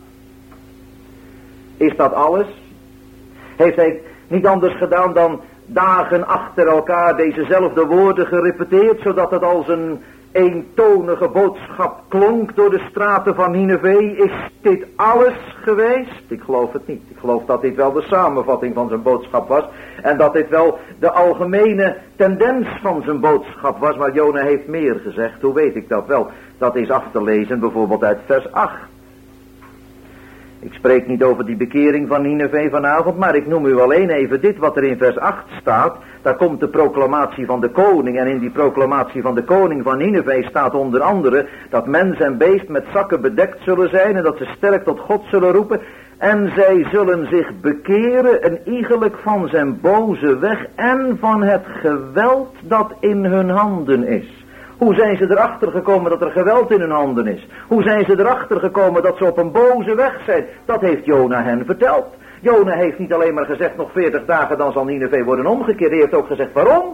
Is dat alles? Heeft hij niet anders gedaan dan dagen achter elkaar dezezelfde woorden gerepeteerd, zodat het als een eentonige boodschap klonk door de straten van Nineve? Is dit alles geweest? Ik geloof het niet. Ik geloof dat dit wel de samenvatting van zijn boodschap was. En dat dit wel de algemene tendens van zijn boodschap was. Maar Jona heeft meer gezegd. Hoe weet ik dat wel? Dat is af te lezen bijvoorbeeld uit vers acht. Ik spreek niet over die bekering van Nineve vanavond, maar ik noem u alleen even dit wat er in vers acht staat. Daar komt de proclamatie van de koning en in die proclamatie van de koning van Nineve staat onder andere dat mens en beest met zakken bedekt zullen zijn en dat ze sterk tot God zullen roepen. En zij zullen zich bekeren en iegelijk van zijn boze weg en van het geweld dat in hun handen is. Hoe zijn ze erachter gekomen dat er geweld in hun handen is? Hoe zijn ze erachter gekomen dat ze op een boze weg zijn? Dat heeft Jona hen verteld. Jona heeft niet alleen maar gezegd, nog veertig dagen dan zal Nineve worden omgekeerd. Hij heeft ook gezegd, waarom?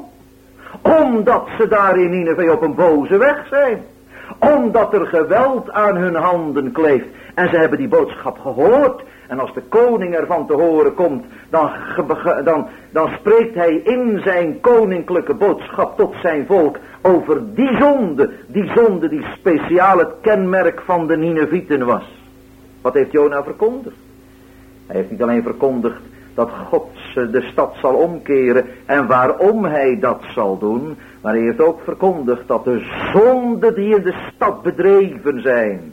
Omdat ze daar in Nineve op een boze weg zijn. Omdat er geweld aan hun handen kleeft. En ze hebben die boodschap gehoord. En als de koning ervan te horen komt, dan, dan, dan spreekt hij in zijn koninklijke boodschap tot zijn volk over die zonde. Die zonde die speciaal het kenmerk van de Ninevieten was. Wat heeft Jona verkondigd? Hij heeft niet alleen verkondigd dat God de stad zal omkeren en waarom hij dat zal doen, maar hij heeft ook verkondigd dat de zonden die in de stad bedreven zijn,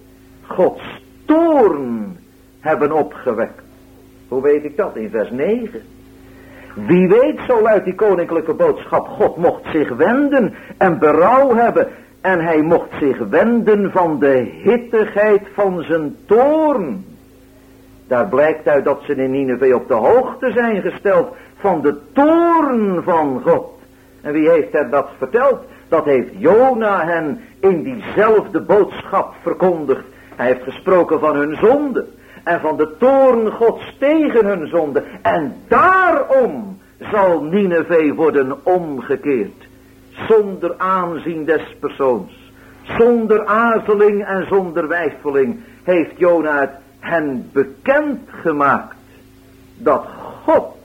Gods toorn hebben opgewekt. Hoe weet ik dat? In vers negen. Wie weet, zo luidt die koninklijke boodschap, God mocht zich wenden en berouw hebben. En hij mocht zich wenden van de hittigheid van zijn toorn. Daar blijkt uit dat ze in Nineve op de hoogte zijn gesteld van de toorn van God. En wie heeft hen dat verteld? Dat heeft Jona hen in diezelfde boodschap verkondigd. Hij heeft gesproken van hun zonde en van de toorn Gods tegen hun zonde. En daarom zal Nineve worden omgekeerd. Zonder aanzien des persoons, zonder aarzeling en zonder weifeling heeft Jona het hen bekend gemaakt dat God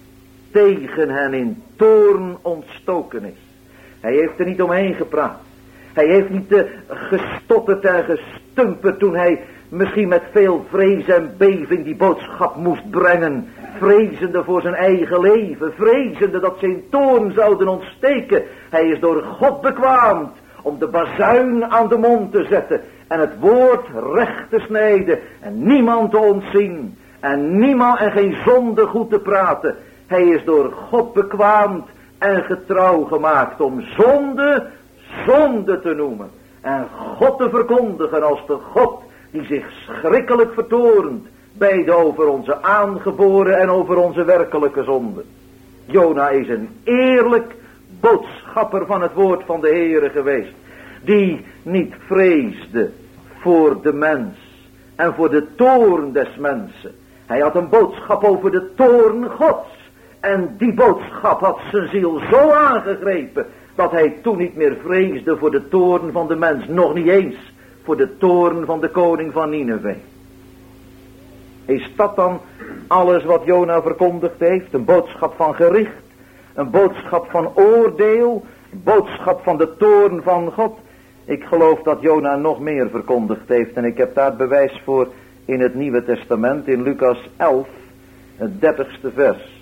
tegen hen in toorn ontstoken is. Hij heeft er niet omheen gepraat. Hij heeft niet uh, gestotterd en gestumperd toen hij misschien met veel vrees en beving die boodschap moest brengen. Vrezende voor zijn eigen leven. Vrezende dat ze in toorn zouden ontsteken. Hij is door God bekwaamd om de bazuin aan de mond te zetten. En het woord recht te snijden. En niemand te ontzien. En niemand en geen zonde goed te praten. Hij is door God bekwaamd en getrouw gemaakt om zonde, zonde te noemen. En God te verkondigen als de God die zich schrikkelijk vertoornt. Beide over onze aangeboren en over onze werkelijke zonde. Jona is een eerlijk boodschapper van het woord van de Heere geweest. Die niet vreesde voor de mens en voor de toorn des mensen. Hij had een boodschap over de toorn Gods. En die boodschap had zijn ziel zo aangegrepen dat hij toen niet meer vreesde voor de toorn van de mens. Nog niet eens voor de toorn van de koning van Nineve. Is dat dan alles wat Jona verkondigd heeft? Een boodschap van gericht, een boodschap van oordeel, een boodschap van de toorn van God? Ik geloof dat Jona nog meer verkondigd heeft en ik heb daar bewijs voor in het Nieuwe Testament, in Lucas elf, het dertigste vers.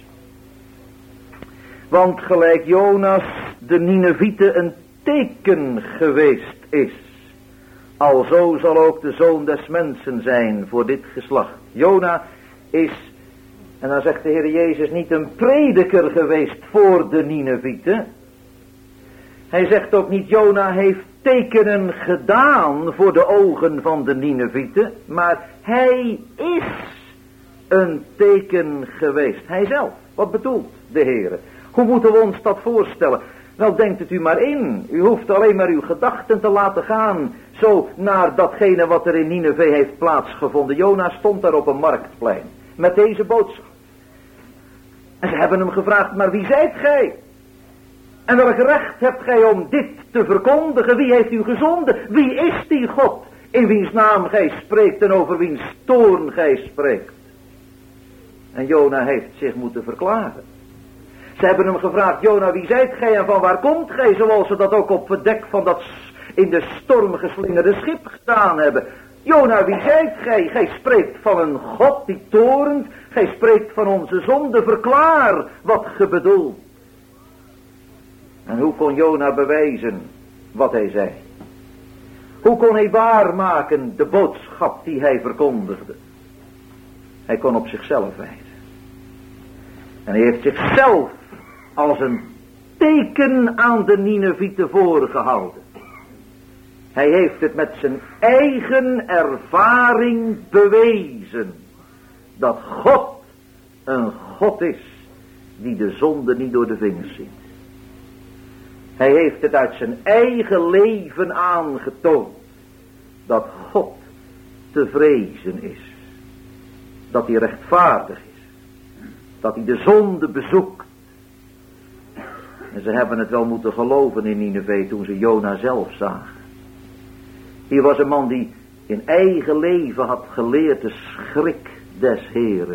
Want gelijk Jonas de Ninevieten een teken geweest is, alzo zal ook de Zoon des Mensen zijn voor dit geslacht. Jona is, en dan zegt de Heer Jezus, niet een prediker geweest voor de Ninevieten. Hij zegt ook niet, Jona heeft tekenen gedaan voor de ogen van de Ninevieten, maar hij is een teken geweest. Hij zelf. Wat bedoelt de Heer? Hoe moeten we ons dat voorstellen? Wel, denkt het u maar in. U hoeft alleen maar uw gedachten te laten gaan. Zo naar datgene wat er in Nineve heeft plaatsgevonden. Jona stond daar op een marktplein. Met deze boodschap. En ze hebben hem gevraagd, maar wie zijt gij? En welk recht hebt gij om dit te verkondigen? Wie heeft u gezonden? Wie is die God? In wiens naam gij spreekt en over wiens toorn gij spreekt? En Jona heeft zich moeten verklaren. Ze hebben hem gevraagd, Jona, wie zijt gij en van waar komt gij? Zoals ze dat ook op het dek van dat in de storm geslingerde schip gedaan hebben. Jona, wie zijt gij? Gij spreekt van een God die toornt. Gij spreekt van onze zonde. Verklaar wat ge bedoelt. En hoe kon Jona bewijzen wat hij zei? Hoe kon hij waarmaken de boodschap die hij verkondigde? Hij kon op zichzelf wijzen. En hij heeft zichzelf als een teken aan de Ninevieten voorgehouden. Hij heeft het met zijn eigen ervaring bewezen. Dat God een God is die de zonde niet door de vingers ziet. Hij heeft het uit zijn eigen leven aangetoond. Dat God te vrezen is. Dat hij rechtvaardig is. Dat hij de zonde bezoekt. En ze hebben het wel moeten geloven in Nineve toen ze Jona zelf zagen. Hier was een man die in eigen leven had geleerd de schrik des Heren.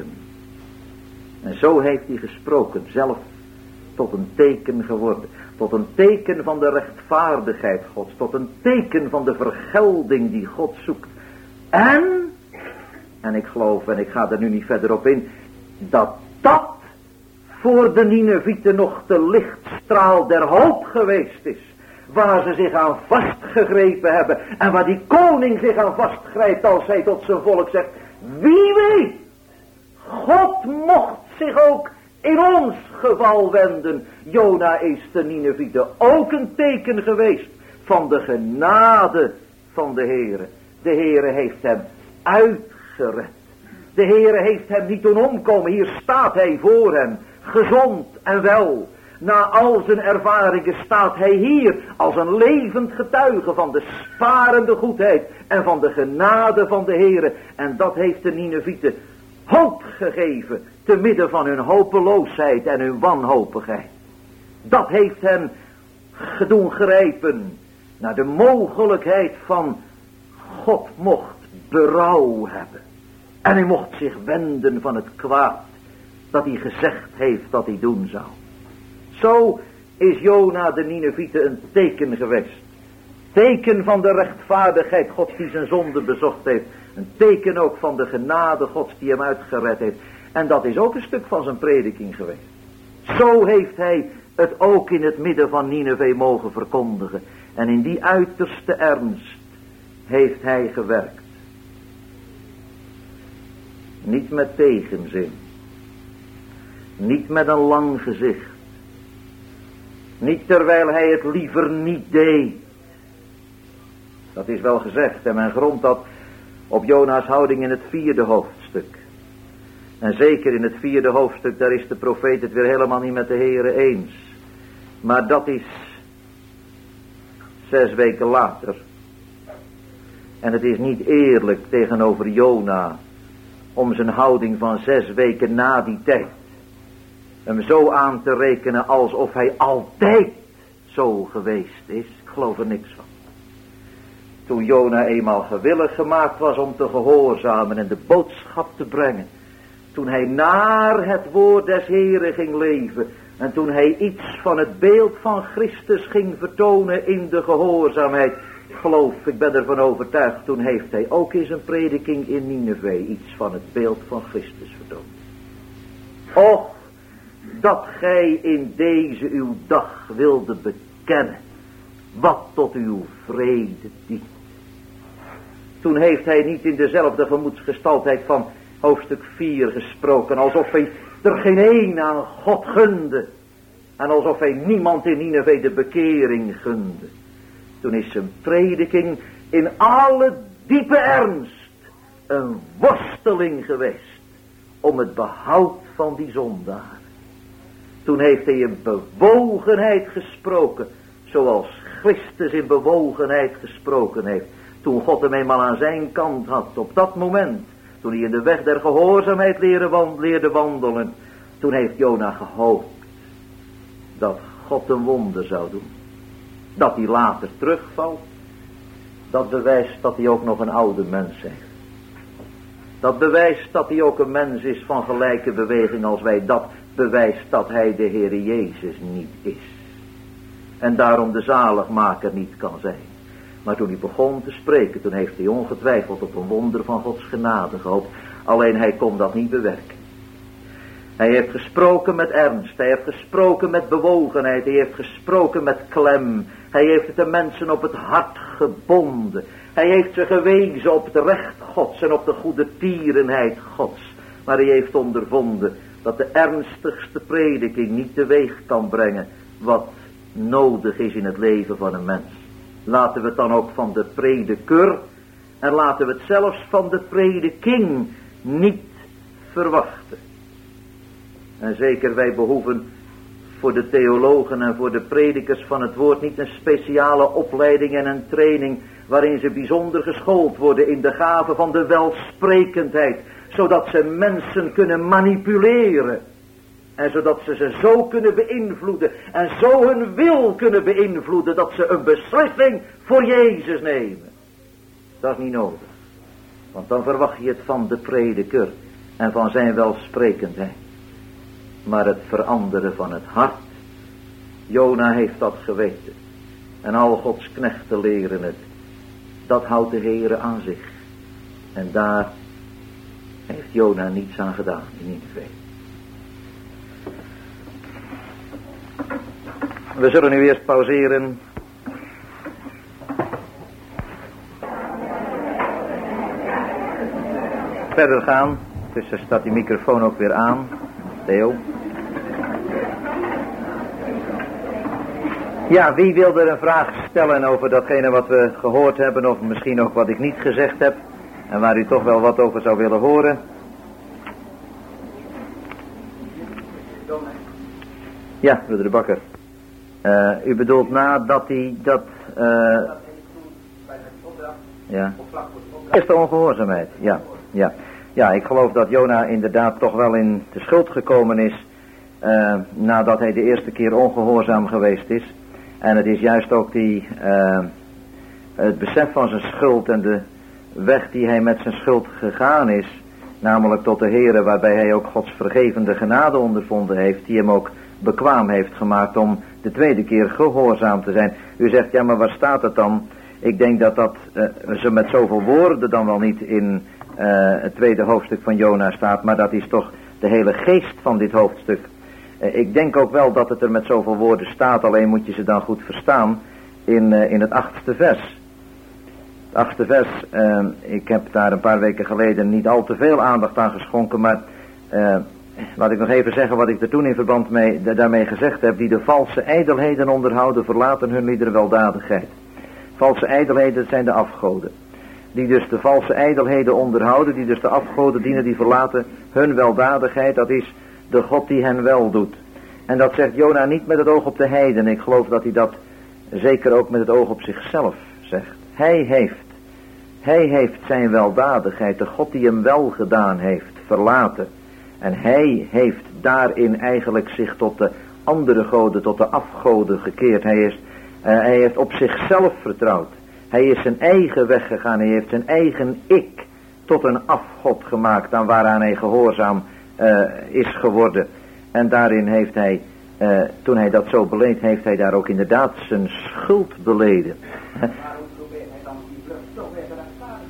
En zo heeft hij gesproken, zelf tot een teken geworden. Tot een teken van de rechtvaardigheid Gods. Tot een teken van de vergelding die God zoekt. En, en ik geloof, en ik ga er nu niet verder op in, dat dat voor de Ninevieten nog de lichtstraal der hoop geweest is. Waar ze zich aan vastgegrepen hebben. En waar die koning zich aan vastgrijpt als hij tot zijn volk zegt. Wie weet, God mocht zich ook in ons geval wenden. Jona is de Ninevieten ook een teken geweest van de genade van de Heere. De Heere heeft hem uitgered. De Heere heeft hem niet doen omkomen. Hier staat hij voor hem, gezond en wel. Na al zijn ervaringen staat hij hier als een levend getuige van de sparende goedheid en van de genade van de Heere. En dat heeft de Ninevieten hoop gegeven te midden van hun hopeloosheid en hun wanhopigheid. Dat heeft hen doen grijpen naar de mogelijkheid van God mocht berouw hebben. En hij mocht zich wenden van het kwaad dat hij gezegd heeft dat hij doen zou. Zo is Jona de Ninevieten een teken geweest. Teken van de rechtvaardigheid Gods die zijn zonde bezocht heeft. Een teken ook van de genade Gods die hem uitgered heeft. En dat is ook een stuk van zijn prediking geweest. Zo heeft hij het ook in het midden van Nineve mogen verkondigen. En in die uiterste ernst heeft hij gewerkt. Niet met tegenzin. Niet met een lang gezicht. Niet terwijl hij het liever niet deed. Dat is wel gezegd en men grondt dat op Jona's houding in het vierde hoofdstuk. En zeker in het vierde hoofdstuk, daar is de profeet het weer helemaal niet met de Heere eens. Maar dat is zes weken later. En het is niet eerlijk tegenover Jona om zijn houding van zes weken na die tijd hem zo aan te rekenen alsof hij altijd zo geweest is. Ik geloof er niks van. Toen Jona eenmaal gewillig gemaakt was om te gehoorzamen en de boodschap te brengen. Toen hij naar het woord des Heren ging leven. En toen hij iets van het beeld van Christus ging vertonen in de gehoorzaamheid. Ik geloof, ik ben ervan overtuigd, toen heeft hij ook in zijn prediking in Nineve iets van het beeld van Christus vertoond. Och, dat gij in deze uw dag wilde bekennen wat tot uw vrede dient. Toen heeft hij niet in dezelfde gemoedsgesteldheid van hoofdstuk vier gesproken, alsof hij er geen een aan God gunde en alsof hij niemand in Nineve de bekering gunde. Toen is zijn prediking in alle diepe ernst een worsteling geweest om het behoud van die zondaar. Toen heeft hij in bewogenheid gesproken, zoals Christus in bewogenheid gesproken heeft. Toen God hem eenmaal aan zijn kant had, op dat moment, toen hij in de weg der gehoorzaamheid leerde wandelen, toen heeft Jona gehoopt dat God een wonder zou doen. Dat hij later terugvalt, dat bewijst dat hij ook nog een oude mens is. Dat bewijst dat hij ook een mens is van gelijke beweging als wij. Dat bewijst dat hij de Heere Jezus niet is. En daarom de zaligmaker niet kan zijn. Maar toen hij begon te spreken, toen heeft hij ongetwijfeld op een wonder van Gods genade gehoopt. Alleen hij kon dat niet bewerken. Hij heeft gesproken met ernst, hij heeft gesproken met bewogenheid, hij heeft gesproken met klem. Hij heeft de mensen op het hart gebonden. Hij heeft ze gewezen op het recht Gods en op de goede tierenheid Gods. Maar hij heeft ondervonden dat de ernstigste prediking niet teweeg kan brengen wat nodig is in het leven van een mens. Laten we het dan ook van de prediker en laten we het zelfs van de prediking niet verwachten. En zeker wij behoeven voor de theologen en voor de predikers van het woord niet een speciale opleiding en een training waarin ze bijzonder geschoold worden in de gave van de welsprekendheid, zodat ze mensen kunnen manipuleren en zodat ze ze zo kunnen beïnvloeden en zo hun wil kunnen beïnvloeden dat ze een beslissing voor Jezus nemen. Dat is niet nodig, want dan verwacht je het van de prediker en van zijn welsprekendheid. Maar het veranderen van het hart, Jona heeft dat geweten en al Gods knechten leren het. Dat houdt de Heere aan zich. En daar heeft Jona niets aan gedaan in Nineve. We zullen nu eerst pauzeren. Verder gaan. Tussen staat die microfoon ook weer aan. Theo. Ja, wie wil er een vraag stellen over datgene wat we gehoord hebben, of misschien ook wat ik niet gezegd heb, en waar u toch wel wat over zou willen horen? Ja, broeder de Bakker. Uh, u bedoelt nadat hij dat... Uh, ja. Is de ongehoorzaamheid, ja, ja. Ja, ik geloof dat Jona inderdaad toch wel in de schuld gekomen is, uh, nadat hij de eerste keer ongehoorzaam geweest is. En het is juist ook die, uh, het besef van zijn schuld en de weg die hij met zijn schuld gegaan is, namelijk tot de Heere, waarbij hij ook Gods vergevende genade ondervonden heeft, die hem ook bekwaam heeft gemaakt om de tweede keer gehoorzaam te zijn. U zegt, ja, maar waar staat het dan? Ik denk dat dat uh, ze met zoveel woorden dan wel niet in uh, het tweede hoofdstuk van Jona staat, maar dat is toch de hele geest van dit hoofdstuk. Uh, ik denk ook wel dat het er met zoveel woorden staat, alleen moet je ze dan goed verstaan in, uh, in het achtste vers. Het achtste vers, uh, ik heb daar een paar weken geleden niet al te veel aandacht aan geschonken, maar uh, laat ik nog even zeggen wat ik er toen in verband mee, de, daarmee gezegd heb. Die de valse ijdelheden onderhouden, verlaten hun liederen weldadigheid. Valse ijdelheden zijn de afgoden. Die dus de valse ijdelheden onderhouden, die dus de afgoden dienen, die verlaten hun weldadigheid. Dat is de God die hen wel doet. En dat zegt Jona niet met het oog op de heiden. Ik geloof dat hij dat zeker ook met het oog op zichzelf zegt. Hij heeft, hij heeft zijn weldadigheid, de God die hem wel gedaan heeft, verlaten. En hij heeft daarin eigenlijk zich tot de andere goden, tot de afgoden gekeerd. Hij, is, uh, hij heeft op zichzelf vertrouwd. Hij is zijn eigen weg gegaan. Hij heeft zijn eigen ik tot een afgod gemaakt, aan waaraan hij gehoorzaam uh, is geworden. En daarin heeft hij, uh, toen hij dat zo beleed, heeft hij daar ook inderdaad zijn schuld beleden. Waarom probeert hij dan die vlucht toch weer te rechtvaardigen?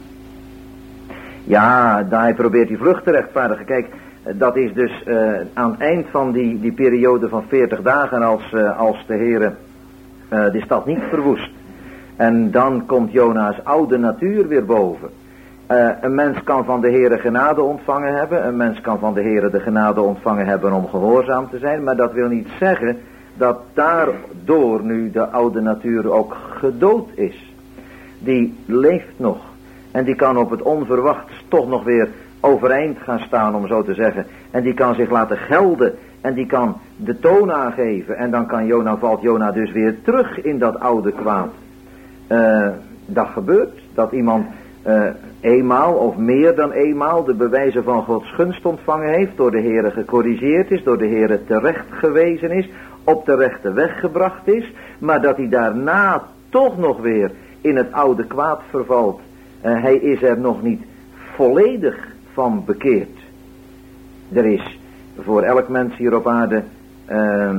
Ja, hij probeert die vlucht te rechtvaardigen. Kijk, dat is dus uh, aan het eind van die, die periode van veertig dagen als, uh, als de Heere uh, de stad niet verwoest. En dan komt Jona's oude natuur weer boven. Uh, een mens kan van de Heere genade ontvangen hebben. Een mens kan van de Heere de genade ontvangen hebben om gehoorzaam te zijn. Maar dat wil niet zeggen dat daardoor nu de oude natuur ook gedood is. Die leeft nog. En die kan op het onverwachts toch nog weer overeind gaan staan, om zo te zeggen. En die kan zich laten gelden. En die kan de toon aangeven. En dan kan Jona, valt Jona dus weer terug in dat oude kwaad. Uh, dat gebeurt. Dat iemand uh, eenmaal of meer dan eenmaal de bewijzen van Gods gunst ontvangen heeft. Door de Heere gecorrigeerd is. Door de Heere terecht gewezen is. Op de rechte weg gebracht is. Maar dat hij daarna toch nog weer in het oude kwaad vervalt. Uh, hij is er nog niet volledig van bekeerd. Er is voor elk mens hier op aarde uh,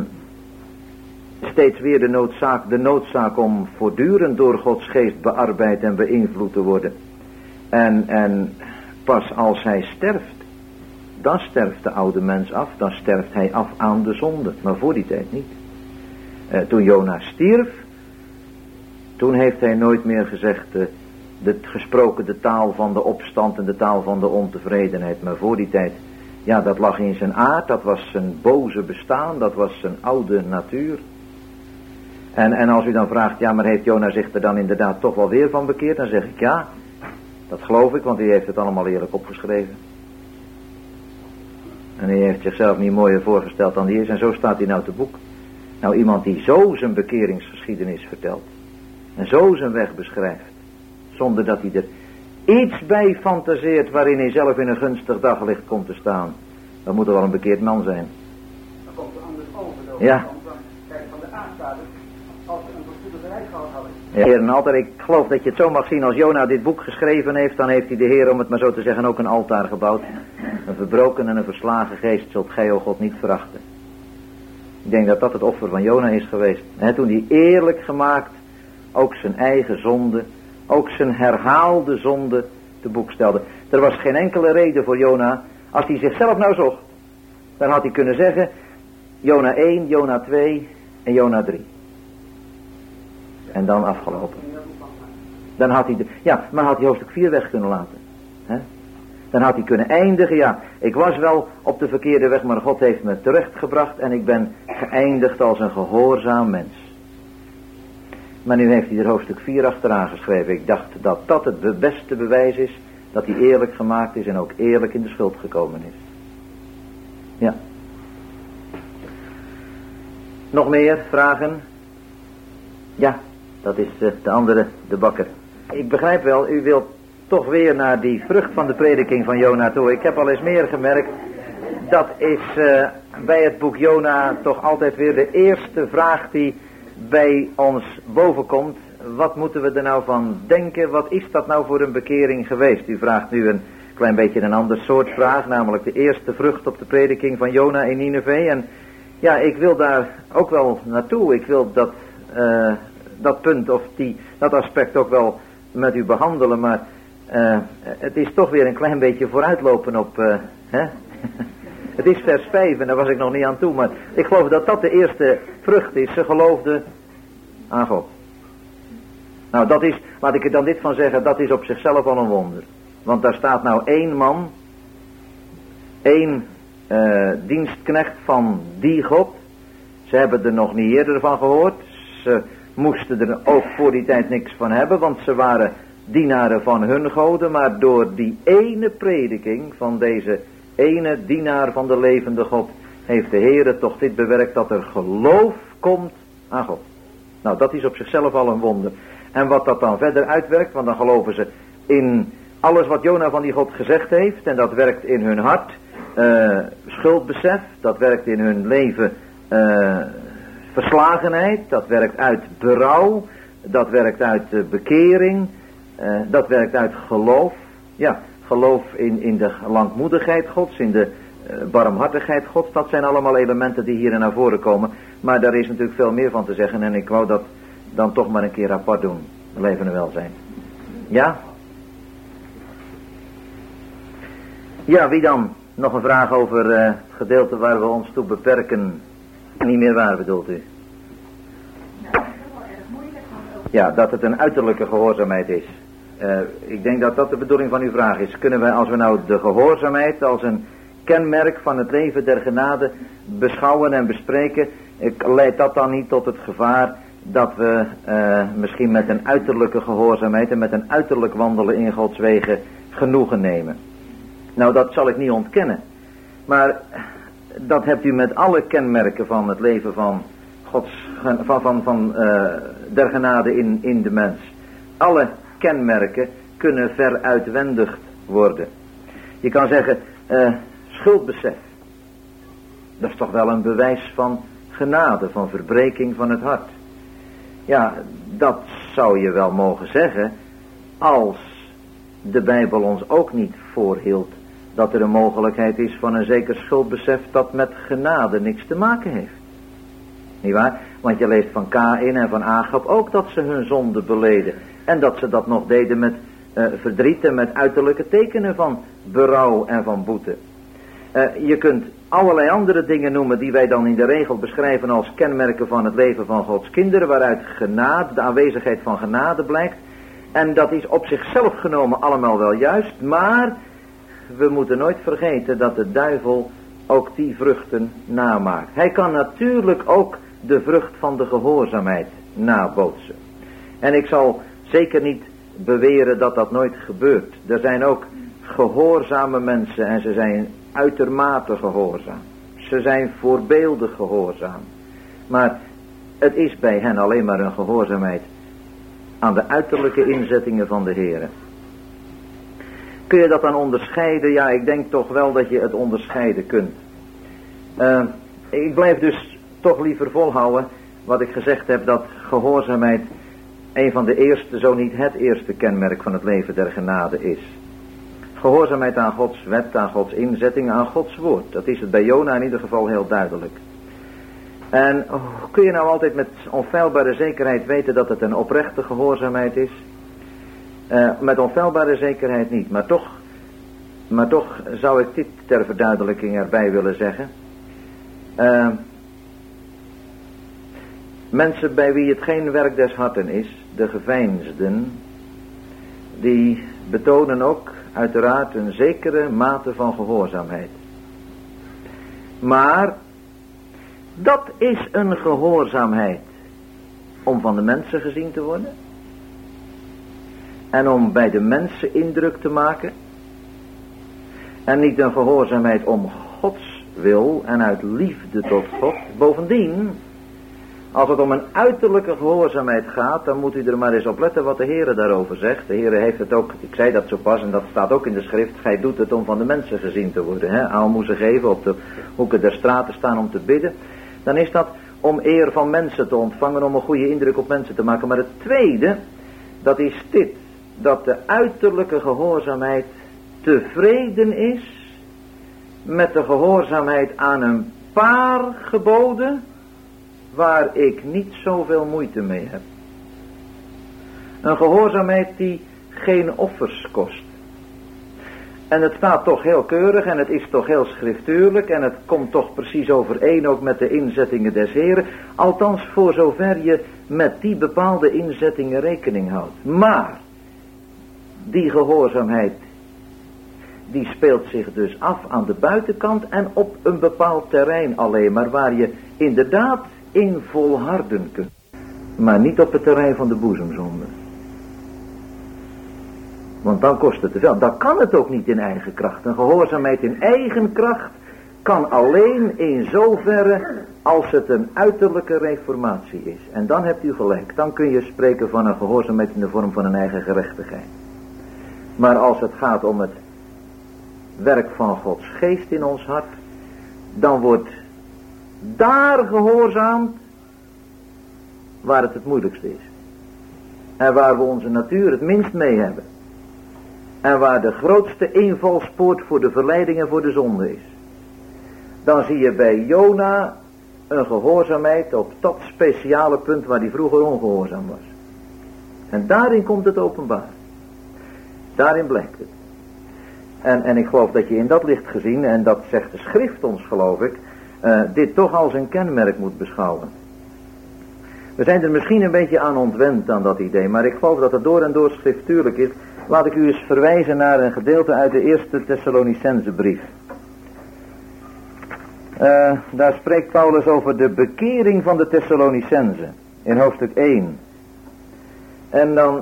steeds weer de noodzaak, de noodzaak om voortdurend door Gods geest bearbeid en beïnvloed te worden. En, en pas als hij sterft, dan sterft de oude mens af, dan sterft hij af aan de zonde, maar voor die tijd niet. Uh, toen Jona stierf, toen heeft hij nooit meer gezegd, uh, de, gesproken de taal van de opstand en de taal van de ontevredenheid, maar voor die tijd, ja, dat lag in zijn aard, dat was zijn boze bestaan, dat was zijn oude natuur. En, en als u dan vraagt, ja, maar heeft Jona zich er dan inderdaad toch wel weer van bekeerd? Dan zeg ik ja, dat geloof ik, want hij heeft het allemaal eerlijk opgeschreven. En hij heeft zichzelf niet mooier voorgesteld dan hij is, en zo staat hij nou te boek. Nou, iemand die zo zijn bekeringsgeschiedenis vertelt en zo zijn weg beschrijft, zonder dat hij er iets bij fantaseert waarin hij zelf in een gunstig daglicht komt te staan, dan moet er wel een bekeerd man zijn. Dan komt er anders over. Ja. Kijk, van de aanstaande, als ze een vergoede reis gehad hadden. Ja, Heer en altaar, ik geloof dat je het zo mag zien. Als Jona dit boek geschreven heeft, dan heeft hij de Heer, om het maar zo te zeggen, ook een altaar gebouwd. Een verbroken en een verslagen geest zult gij, o God, niet verachten. Ik denk dat dat het offer van Jona is geweest. He, toen hij eerlijk gemaakt ook zijn eigen zonde, ook zijn herhaalde zonde te boek stelde. Er was geen enkele reden voor Jona, als hij zichzelf nou zocht, dan had hij kunnen zeggen, Jona één, Jona twee en Jona drie. En dan afgelopen. Dan had hij, de, ja, maar had hij hoofdstuk vier weg kunnen laten. He? Dan had hij kunnen eindigen, ja, ik was wel op de verkeerde weg, maar God heeft me terechtgebracht en ik ben geëindigd als een gehoorzaam mens. Maar nu heeft hij er hoofdstuk vier achteraan geschreven. Ik dacht dat dat het beste bewijs is dat hij eerlijk gemaakt is en ook eerlijk in de schuld gekomen is. Ja. Nog meer vragen? Ja, dat is de, de andere, de bakker. Ik begrijp wel, u wilt toch weer naar die vrucht van de prediking van Jona toe. Ik heb al eens meer gemerkt, dat is uh, bij het boek Jona toch altijd weer de eerste vraag die bij ons bovenkomt. Wat moeten we er nou van denken? Wat is dat nou voor een bekering geweest? U vraagt nu een klein beetje een ander soort vraag, namelijk de eerste vrucht op de prediking van Jona in Nineve. En ja, ik wil daar ook wel naartoe. Ik wil dat, uh, dat punt of die, dat aspect ook wel met u behandelen, maar uh, het is toch weer een klein beetje vooruitlopen op, uh, hè? Het is vers vijf en daar was ik nog niet aan toe, maar ik geloof dat dat de eerste vrucht is. Ze geloofden aan God. Nou, dat is, laat ik er dan dit van zeggen, dat is op zichzelf al een wonder. Want daar staat nou één man, één uh, dienstknecht van die God. Ze hebben er nog niet eerder van gehoord. Ze moesten er ook voor die tijd niks van hebben, want ze waren dienaren van hun goden. Maar door die ene prediking van deze ene dienaar van de levende God heeft de Heere toch dit bewerkt, dat er geloof komt aan God. Nou, dat is op zichzelf al een wonder. En wat dat dan verder uitwerkt, want dan geloven ze in alles wat Jona van die God gezegd heeft, en dat werkt in hun hart uh, schuldbesef, dat werkt in hun leven uh, verslagenheid, dat werkt uit berouw, dat werkt uit uh, bekering, uh, dat werkt uit geloof. Ja, geloof in, in de langmoedigheid Gods, in de uh, barmhartigheid Gods, dat zijn allemaal elementen die hier naar voren komen. Maar daar is natuurlijk veel meer van te zeggen en ik wou dat dan toch maar een keer apart doen. Leven en welzijn. Ja? Ja, wie dan? Nog een vraag over uh, het gedeelte waar we ons toe beperken. Niet meer waar bedoelt u? Ja, dat het een uiterlijke gehoorzaamheid is. Uh, ik denk dat dat de bedoeling van uw vraag is. Kunnen we, als we nou de gehoorzaamheid als een kenmerk van het leven der genade beschouwen en bespreken, leidt dat dan niet tot het gevaar dat we uh, misschien met een uiterlijke gehoorzaamheid en met een uiterlijk wandelen in Gods wegen genoegen nemen? Nou, dat zal ik niet ontkennen. Maar dat hebt u met alle kenmerken van het leven van Gods, van, van, van uh, der genade in, in de mens. Alle kenmerken kunnen veruitwendigd worden. Je kan zeggen, uh, schuldbesef. Dat is toch wel een bewijs van genade, van verbreking van het hart. Ja, dat zou je wel mogen zeggen, als de Bijbel ons ook niet voorhield dat er een mogelijkheid is van een zeker schuldbesef dat met genade niks te maken heeft. Niet waar? Want je leest van Kaïn en van Agab ook dat ze hun zonde beleden. En dat ze dat nog deden met uh, verdriet en met uiterlijke tekenen van berouw en van boete. Uh, je kunt allerlei andere dingen noemen die wij dan in de regel beschrijven als kenmerken van het leven van Gods kinderen, waaruit genade, de aanwezigheid van genade blijkt. En dat is op zichzelf genomen allemaal wel juist, maar we moeten nooit vergeten dat de duivel ook die vruchten namaakt. Hij kan natuurlijk ook de vrucht van de gehoorzaamheid nabootsen. En ik zal zeker niet beweren dat dat nooit gebeurt. Er zijn ook gehoorzame mensen en ze zijn uitermate gehoorzaam. Ze zijn voorbeeldig gehoorzaam. Maar Het is bij hen alleen maar een gehoorzaamheid aan de uiterlijke inzettingen van de Heere. Kun je dat dan onderscheiden? Ja, ik denk toch wel dat je het onderscheiden kunt. Uh, ik blijf dus toch liever volhouden wat ik gezegd heb, dat gehoorzaamheid een van de eerste, zo niet het eerste kenmerk van het leven der genade is. Gehoorzaamheid aan Gods wet, aan Gods inzetting, aan Gods woord. Dat is het bij Jona in ieder geval heel duidelijk. En oh, kun je nou altijd met onfeilbare zekerheid weten dat het een oprechte gehoorzaamheid is? Uh, met onfeilbare zekerheid niet, maar toch, maar toch zou ik dit ter verduidelijking erbij willen zeggen. Uh, mensen bij wie het geen werk des harten is, de geveinsden, die betonen ook uiteraard een zekere mate van gehoorzaamheid. Maar dat is een gehoorzaamheid om van de mensen gezien te worden en om bij de mensen indruk te maken, en niet een gehoorzaamheid om Gods wil en uit liefde tot God. Bovendien, als het om een uiterlijke gehoorzaamheid gaat, dan moet u er maar eens op letten wat de Heere daarover zegt. De Heere heeft het ook, ik zei dat zo pas en dat staat ook in de schrift, gij doet het om van de mensen gezien te worden. Hè? Aalmoezen geven, op de hoeken der straten staan om te bidden. Dan is dat om eer van mensen te ontvangen, om een goede indruk op mensen te maken. Maar het tweede, dat is dit, dat de uiterlijke gehoorzaamheid tevreden is met de gehoorzaamheid aan een paar geboden waar ik niet zoveel moeite mee heb. Een gehoorzaamheid die geen offers kost. En het staat toch heel keurig en het is toch heel schriftuurlijk en het komt toch precies overeen ook met de inzettingen des Heren. Althans voor zover je met die bepaalde inzettingen rekening houdt. Maar die gehoorzaamheid, die speelt zich dus af aan de buitenkant en op een bepaald terrein alleen maar, waar je inderdaad in volharden kunt. Maar niet op het terrein van de boezemzonde. Want dan kost het te veel. Dan kan het ook niet in eigen kracht. Een gehoorzaamheid in eigen kracht kan alleen in zoverre als het een uiterlijke reformatie is. En dan hebt u gelijk. Dan kun je spreken van een gehoorzaamheid in de vorm van een eigen gerechtigheid. Maar als het gaat om het werk van Gods geest in ons hart, dan wordt daar gehoorzaamd waar het het moeilijkste is. En waar we onze natuur het minst mee hebben. En waar de grootste invalspoort voor de verleiding en voor de zonde is. Dan zie je bij Jona een gehoorzaamheid op dat speciale punt waar hij vroeger ongehoorzaam was. En daarin komt het openbaar. Daarin blijkt het. En, en ik geloof dat je in dat licht gezien, en dat zegt de schrift ons geloof ik, uh, dit toch als een kenmerk moet beschouwen. We zijn er misschien een beetje aan ontwend aan dat idee, maar ik geloof dat het door en door schriftuurlijk is. Laat ik u eens verwijzen naar een gedeelte uit de eerste Thessalonicensebrief. Uh, daar spreekt Paulus over de bekering van de Thessalonicenzen in hoofdstuk één. En dan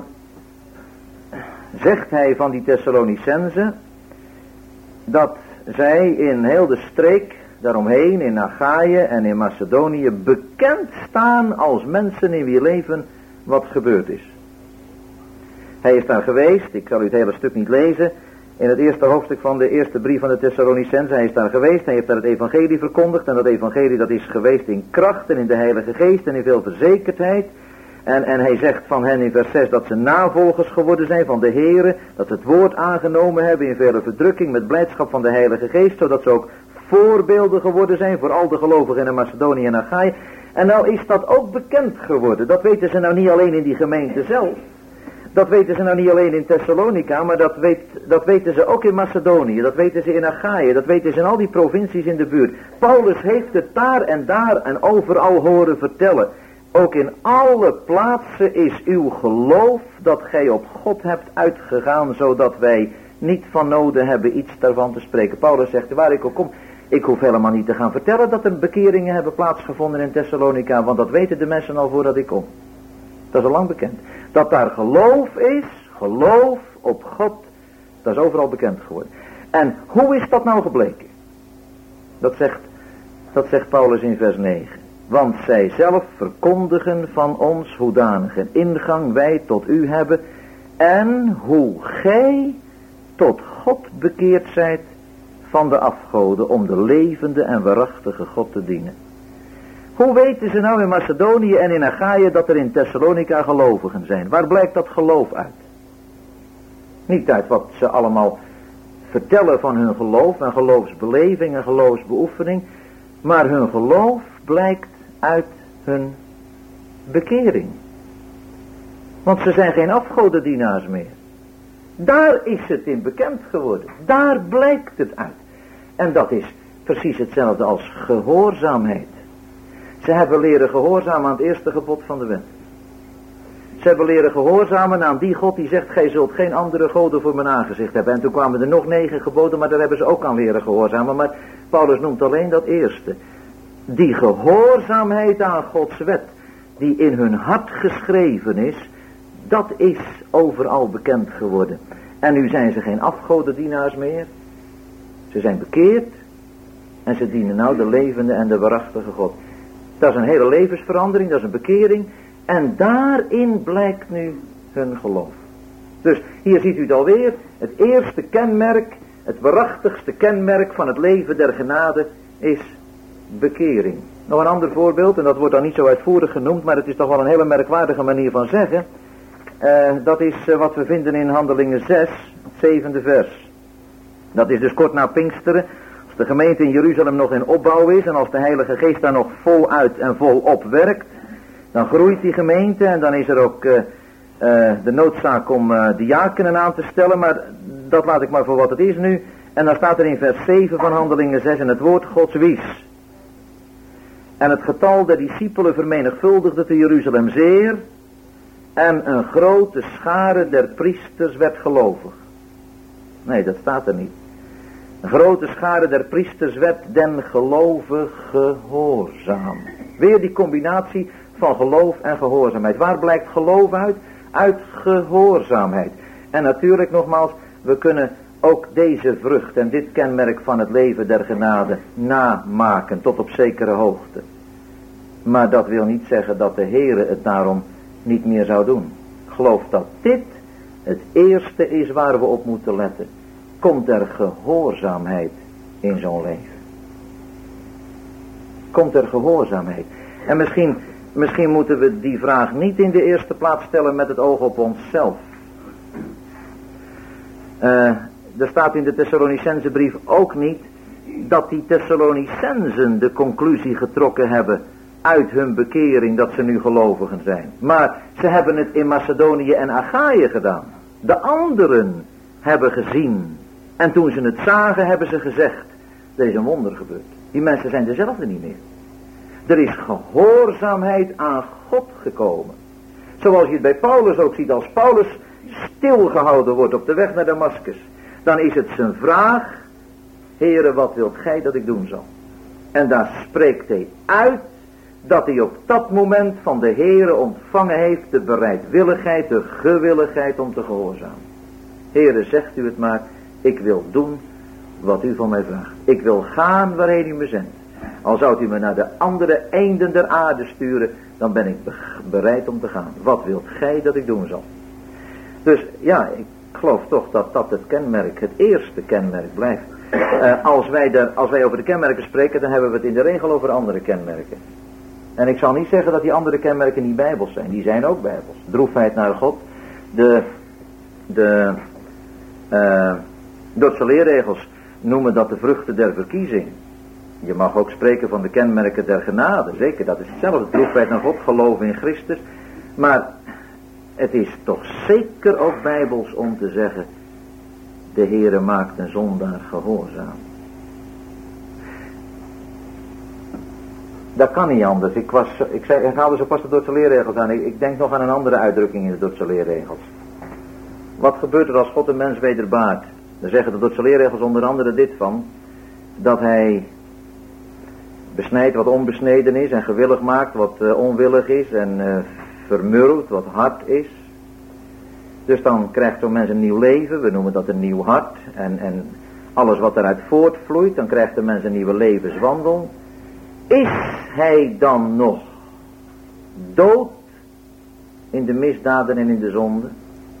zegt hij van die Thessalonicenzen dat zij in heel de streek daaromheen, in Achaïe en in Macedonië, bekend staan als mensen in wie leven wat gebeurd is. Hij is daar geweest, ik zal u het hele stuk niet lezen, in het eerste hoofdstuk van de eerste brief van de Thessalonicenzen. Hij is daar geweest, hij heeft daar het evangelie verkondigd, en dat evangelie dat is geweest in kracht en in de Heilige Geest en in veel verzekerdheid. En, en hij zegt van hen in vers zes dat ze navolgers geworden zijn van de Here, dat ze het woord aangenomen hebben in vele verdrukking met blijdschap van de Heilige Geest, zodat ze ook voorbeelden geworden zijn voor al de gelovigen in Macedonië en Achaïe. En nou is dat ook bekend geworden. Dat weten ze nou niet alleen in die gemeente zelf. Dat weten ze nou niet alleen in Thessalonica, maar dat, weet, dat weten ze ook in Macedonië. Dat weten ze in Achaïe. Dat weten ze in al die provincies in de buurt. Paulus heeft het daar en daar en overal horen vertellen. Ook in alle plaatsen is uw geloof dat gij op God hebt uitgegaan, zodat wij niet van noden hebben iets daarvan te spreken. Paulus zegt, waar ik ook kom, ik hoef helemaal niet te gaan vertellen dat er bekeringen hebben plaatsgevonden in Thessalonica, want dat weten de mensen al voordat ik kom. Dat is al lang bekend. Dat daar geloof is, geloof op God, dat is overal bekend geworden. En hoe is dat nou gebleken? Dat zegt, dat zegt Paulus in vers negen. Want zij zelf verkondigen van ons hoedanige ingang wij tot u hebben en hoe gij tot God bekeerd zijt van de afgoden om de levende en waarachtige God te dienen. Hoe weten ze nou in Macedonië en in Achaïe dat er in Thessalonica gelovigen zijn? Waar blijkt dat geloof uit? Niet uit wat ze allemaal vertellen van hun geloof en geloofsbeleving en geloofsbeoefening, maar hun geloof blijkt uit hun bekering. Want ze zijn geen afgodendienaars meer. Daar is het in bekend geworden. Daar blijkt het uit. En dat is precies hetzelfde als gehoorzaamheid. Ze hebben leren gehoorzamen aan het eerste gebod van de wet. Ze hebben leren gehoorzamen aan die God die zegt, gij zult geen andere goden voor mijn aangezicht hebben. En toen kwamen er nog negen geboden, maar daar hebben ze ook aan leren gehoorzamen. Maar Paulus noemt alleen dat eerste. Die gehoorzaamheid aan Gods wet, die in hun hart geschreven is, dat is overal bekend geworden. En nu zijn ze geen afgodendienaars meer. Ze zijn bekeerd en ze dienen nou de levende en de waarachtige God. Dat is een hele levensverandering, dat is een bekering. En daarin blijkt nu hun geloof. Dus hier ziet u het alweer. Het eerste kenmerk, het waarachtigste kenmerk van het leven der genade is bekering. Nog een ander voorbeeld, en dat wordt dan niet zo uitvoerig genoemd, maar het is toch wel een hele merkwaardige manier van zeggen. Uh, dat is uh, wat we vinden in Handelingen zes, het zevende vers. Dat is dus kort na Pinksteren. Als de gemeente in Jeruzalem nog in opbouw is en als de Heilige Geest daar nog voluit en volop werkt, dan groeit die gemeente en dan is er ook uh, uh, de noodzaak om uh, diakenen aan te stellen, maar dat laat ik maar voor wat het is nu. En dan staat er in vers zeven van Handelingen zes en het woord Gods wies. En het getal der discipelen vermenigvuldigde te Jeruzalem zeer en een grote schare der priesters werd gelovig. Nee, dat staat er niet. Een grote schare der priesters werd den gelovig gehoorzaam. Weer die combinatie van geloof en gehoorzaamheid. Waar blijkt geloof uit? Uit gehoorzaamheid. En natuurlijk nogmaals, we kunnen ook deze vrucht en dit kenmerk van het leven der genade namaken tot op zekere hoogte. Maar dat wil niet zeggen dat de Heere het daarom niet meer zou doen. Ik geloof dat dit het eerste is waar we op moeten letten. Komt er gehoorzaamheid in zo'n leven? Komt er gehoorzaamheid? En misschien, misschien moeten we die vraag niet in de eerste plaats stellen met het oog op onszelf. Uh, er staat in de Thessalonicense brief ook niet dat die Thessalonicensen de conclusie getrokken hebben uit hun bekering dat ze nu gelovigen zijn. Maar ze hebben het in Macedonië en Achaïe gedaan. De anderen hebben gezien. En toen ze het zagen hebben ze gezegd, er is een wonder gebeurd. Die mensen zijn dezelfde niet meer. Er is gehoorzaamheid aan God gekomen. Zoals je het bij Paulus ook ziet, als Paulus stilgehouden wordt op de weg naar Damaskus, dan is het zijn vraag, Heere, wat wilt gij dat ik doen zal? En daar spreekt hij uit dat hij op dat moment van de Heere ontvangen heeft de bereidwilligheid, de gewilligheid om te gehoorzamen. Heere, zegt u het maar, ik wil doen wat u van mij vraagt. Ik wil gaan waarheen u me zendt. Al zou u me naar de andere einden der aarde sturen, dan ben ik bereid om te gaan. Wat wilt gij dat ik doen zal? Dus ja, ik geloof toch dat dat het kenmerk, het eerste kenmerk blijft. Uh, als, wij der, als wij over de kenmerken spreken, dan hebben we het in de regel over andere kenmerken. En ik zal niet zeggen dat die andere kenmerken niet bijbels zijn. Die zijn ook bijbels. Droefheid naar God. De, de uh, Duitse leerregels noemen dat de vruchten der verkiezing. Je mag ook spreken van de kenmerken der genade. Zeker, dat is hetzelfde. Droefheid naar God, geloven in Christus. Maar het is toch zeker ook bijbels om te zeggen, de Heere maakt een zondaar gehoorzaam. Dat kan niet anders. Ik, was, ik, zei, ik haalde zo pas de Duitse leerregels aan. Ik, ik denk nog aan een andere uitdrukking in de Duitse leerregels. Wat gebeurt er als God een mens wederbaart? Dan zeggen de Duitse leerregels onder andere dit van, dat hij besnijdt wat onbesneden is en gewillig maakt wat uh, onwillig is en uh, vermurwt wat hard is. Dus dan krijgt zo'n mens een nieuw leven, we noemen dat een nieuw hart en, en alles wat eruit voortvloeit, dan krijgt de mens een nieuwe levenswandel. Is hij dan nog dood in de misdaden en in de zonde?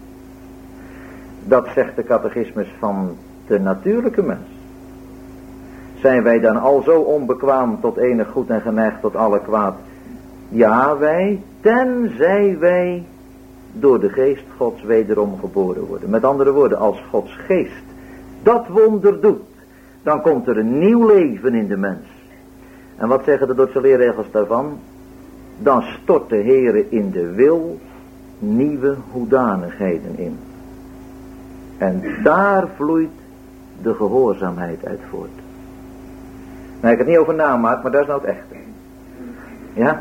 Dat zegt de catechismus van de natuurlijke mens. Zijn wij dan al zo onbekwaam tot enig goed en geneigd tot alle kwaad? Ja, wij, tenzij wij door de geest Gods wederom geboren worden. Met andere woorden, als Gods geest dat wonder doet, dan komt er een nieuw leven in de mens. En wat zeggen de Duitse leerregels daarvan? Dan stort de Heere in de wil nieuwe hoedanigheden in. En daar vloeit de gehoorzaamheid uit voort. Nou, ik het niet over namaak, maar dat is nou het echte. Ja?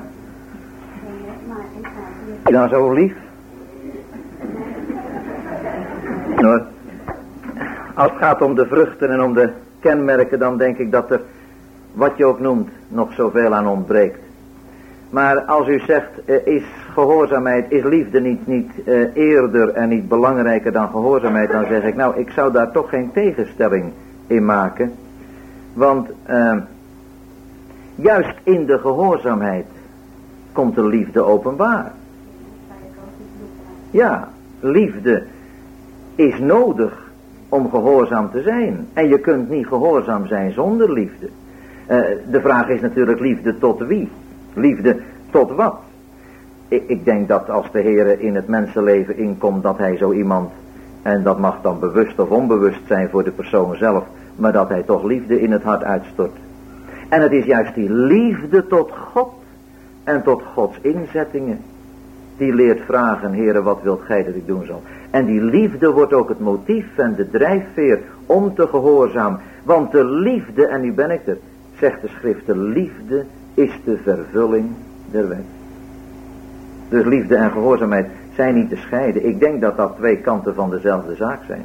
Is je dan zo lief? Nou, als het gaat om de vruchten en om de kenmerken, dan denk ik dat er, wat je ook noemt, nog zoveel aan ontbreekt. Maar als u zegt, uh, is gehoorzaamheid, is liefde niet, niet uh, eerder en niet belangrijker dan gehoorzaamheid, dan zeg ik, nou, ik zou daar toch geen tegenstelling in maken. Want uh, juist in de gehoorzaamheid komt de liefde openbaar. Ja, liefde is nodig om gehoorzaam te zijn. En je kunt niet gehoorzaam zijn zonder liefde. Uh, de vraag is natuurlijk liefde tot wie? Liefde tot wat? Ik, ik denk dat als de Heere in het mensenleven inkomt, dat hij zo iemand, en dat mag dan bewust of onbewust zijn voor de persoon zelf, maar dat hij toch liefde in het hart uitstort. En het is juist die liefde tot God en tot Gods inzettingen die leert vragen, Heere, wat wilt gij dat ik doen zal? En die liefde wordt ook het motief en de drijfveer om te gehoorzaam. Want de liefde, en nu ben ik er, zegt de schrift, de liefde is de vervulling der wet. Dus liefde en gehoorzaamheid zijn niet te scheiden. Ik denk dat dat twee kanten van dezelfde zaak zijn.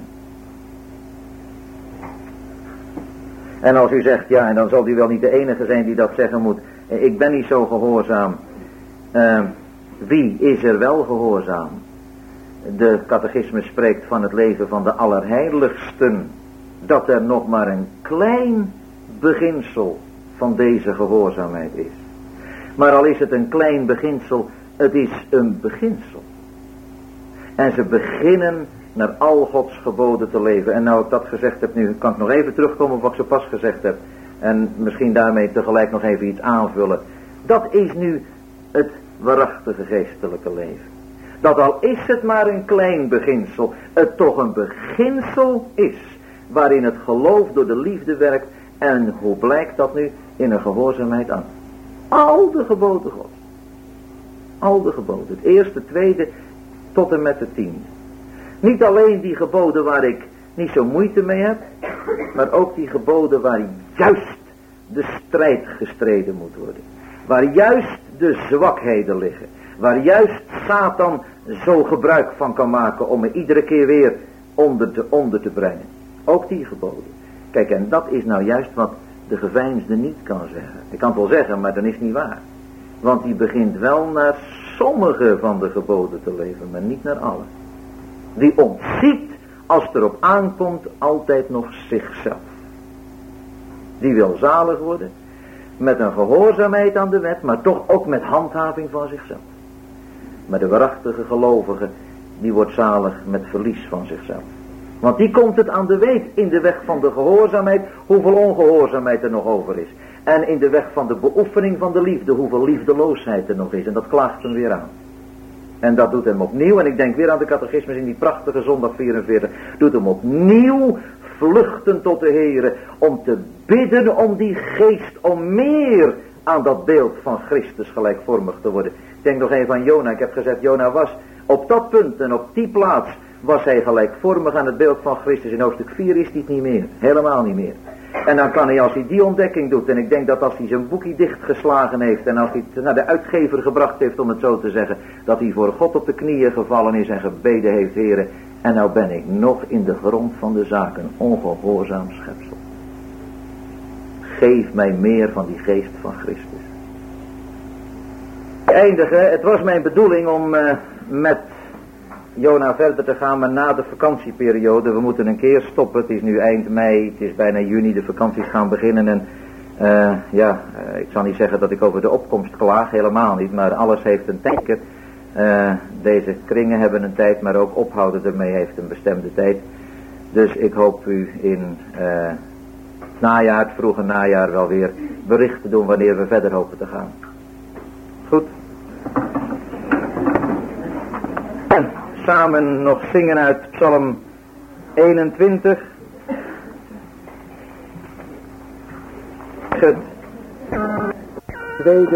En als u zegt, ja, en dan zal u wel niet de enige zijn die dat zeggen moet. Ik ben niet zo gehoorzaam. Uh, wie is er wel gehoorzaam? De catechismus spreekt van het leven van de allerheiligsten. Dat er nog maar een klein beginsel van deze gehoorzaamheid is. Maar al is het een klein beginsel, het is een beginsel. En ze beginnen naar al Gods geboden te leven. En nou ik dat gezegd heb, nu kan ik nog even terugkomen op wat ik zo pas gezegd heb. En misschien daarmee tegelijk nog even iets aanvullen. Dat is nu het waarachtige geestelijke leven. Dat al is het maar een klein beginsel, het toch een beginsel is. Waarin het geloof door de liefde werkt. En hoe blijkt dat nu? In een gehoorzaamheid aan al de geboden God. Al de geboden. Het eerste, het tweede, tot en met het tiende. Niet alleen die geboden waar ik niet zo moeite mee heb. Maar ook die geboden waar juist de strijd gestreden moet worden. Waar juist de zwakheden liggen. Waar juist Satan zo gebruik van kan maken om me iedere keer weer onder te, onder te brengen. Ook die geboden. Kijk, en dat is nou juist wat de geveinsde niet kan zeggen. Ik kan het wel zeggen, maar dat is niet waar. Want die begint wel naar sommige van de geboden te leven, maar niet naar alle. Die ontziet, als het erop aankomt, altijd nog zichzelf. Die wil zalig worden, met een gehoorzaamheid aan de wet, maar toch ook met handhaving van zichzelf. Maar de waarachtige gelovige, die wordt zalig met verlies van zichzelf. Want die komt het aan de weet in de weg van de gehoorzaamheid, hoeveel ongehoorzaamheid er nog over is. En in de weg van de beoefening van de liefde, hoeveel liefdeloosheid er nog is. En dat klaagt hem weer aan. En dat doet hem opnieuw, en ik denk weer aan de catechismus in die prachtige zondag vierenveertig, doet hem opnieuw vluchten tot de Heere, om te bidden om die geest, om meer aan dat beeld van Christus gelijkvormig te worden. Ik denk nog even aan Jona. Ik heb gezegd, Jona was op dat punt en op die plaats was hij gelijkvormig aan het beeld van Christus. In hoofdstuk vier is hij het niet meer. Helemaal niet meer. En dan kan hij, als hij die ontdekking doet, en ik denk dat als hij zijn boekje dichtgeslagen heeft en als hij het naar de uitgever gebracht heeft, om het zo te zeggen, dat hij voor God op de knieën gevallen is en gebeden heeft, Heere, en nou ben ik nog in de grond van de zaken ongehoorzaam schepsel. Geef mij meer van die geest van Christus. Eindigen, het was mijn bedoeling om uh, met Jona verder te gaan, maar na de vakantieperiode, we moeten een keer stoppen. Het is nu eind mei, het is bijna juni, de vakanties gaan beginnen en Uh, ja, uh, ik zal niet zeggen dat ik over de opkomst klaag, helemaal niet, maar alles heeft een tijdje. Uh, deze kringen hebben een tijd, maar ook ophouden ermee heeft een bestemde tijd. Dus ik hoop u in uh, het najaar, het vroege najaar wel weer bericht te doen wanneer we verder hopen te gaan. Goed. En samen nog zingen uit Psalm eenentwintig. Het tweede.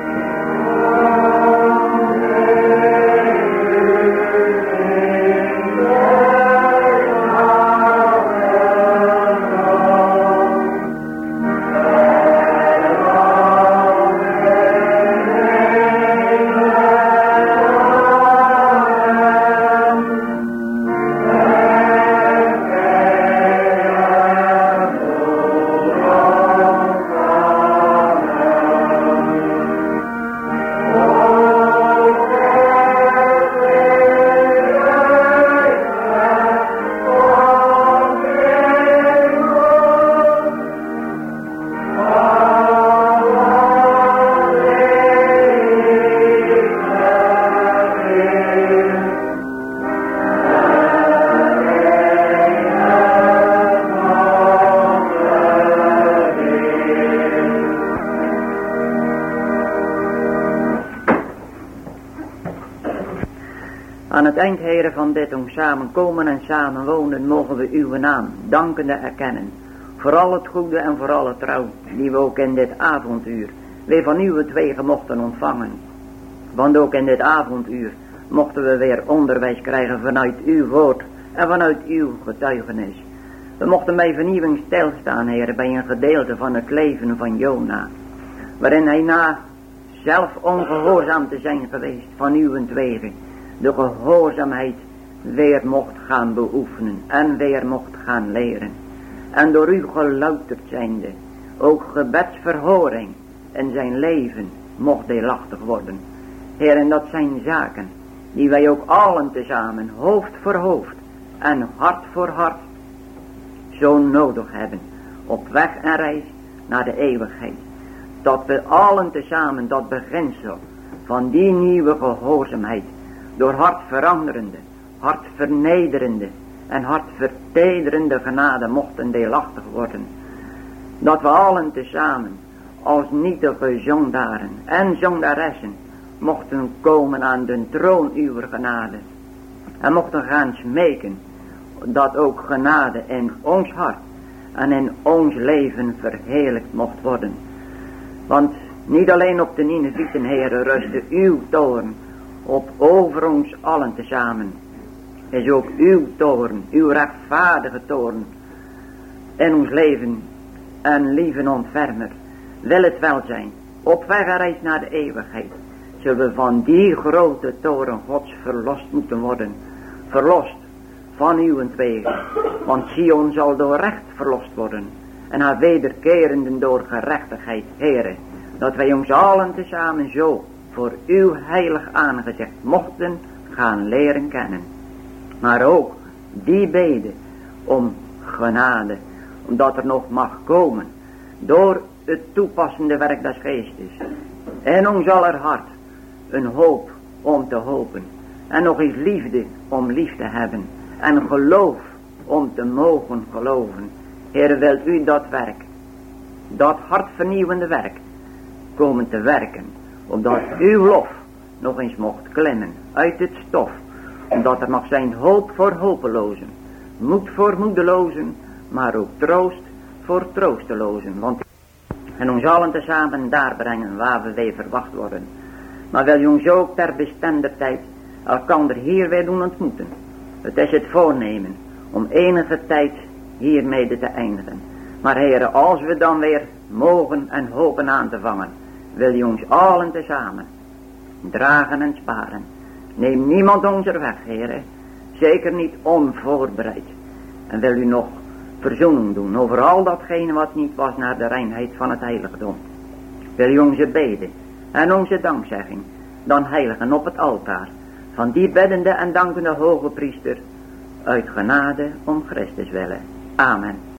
Aan het eind, Heere, van dit ons samenkomen en samenwonen, mogen we uw naam dankende erkennen. Voor al het goede en voor alle trouw, die we ook in dit avonduur weer van uw tweeën mochten ontvangen. Want ook in dit avonduur mochten we weer onderwijs krijgen vanuit uw woord en vanuit uw getuigenis. We mochten bij vernieuwing stilstaan, Heere, bij een gedeelte van het leven van Jona, waarin hij na zelf ongehoorzaam te zijn geweest van uw tweeën, de gehoorzaamheid weer mocht gaan beoefenen en weer mocht gaan leren. En door u gelouterd zijnde, ook gebedsverhoring in zijn leven mocht deelachtig worden. Heer, en dat zijn zaken die wij ook allen tezamen, hoofd voor hoofd en hart voor hart, zo nodig hebben op weg en reis naar de eeuwigheid. Dat we allen tezamen dat beginsel van die nieuwe gehoorzaamheid, door hart veranderende, hart vernederende en hart vertederende genade mochten deelachtig worden. Dat we allen tezamen als nietige zondaren en zondaressen mochten komen aan de troon uw genade. En mochten gaan smeken dat ook genade in ons hart en in ons leven verheerlijkt mocht worden. Want niet alleen op de Ninevieten, Heere, rustte uw toorn op over ons allen tezamen. Is ook uw toorn, uw rechtvaardige toorn in ons leven. En lieve ontfermer, wil het wel zijn, op weg en reis naar de eeuwigheid, zullen we van die grote toorn Gods verlost moeten worden. Verlost van uw tweeën. Want Sion zal door recht verlost worden. En haar wederkerenden door gerechtigheid, Heere. Dat wij ons allen tezamen zo voor uw heilig aangezicht mochten gaan leren kennen. Maar ook die bede om genade, omdat er nog mag komen door het toepassende werk des geestes in ons aller hart een hoop om te hopen en nog eens liefde om lief te hebben en geloof om te mogen geloven. Heere, wilt u dat werk, dat hartvernieuwende werk komen te werken, omdat uw lof nog eens mocht klimmen uit het stof, omdat er mag zijn hoop voor hopelozen, moed voor moedelozen, maar ook troost voor troostelozen. Want en ons allen tezamen daar brengen waar we weer verwacht worden. Maar wil je ons ook ter bestender tijd elkander hier weer doen ontmoeten. Het is het voornemen om enige tijd hiermede te eindigen. Maar Heere, als we dan weer mogen en hopen aan te vangen, wil je ons allen tezamen dragen en sparen. Neem niemand onze weg, Heere, zeker niet onvoorbereid. En wil u nog verzoening doen over al datgene wat niet was naar de reinheid van het heiligdom. Wil u onze beden en onze dankzegging dan heiligen op het altaar van die beddende en dankende hoge priester uit genade om Christus willen. Amen.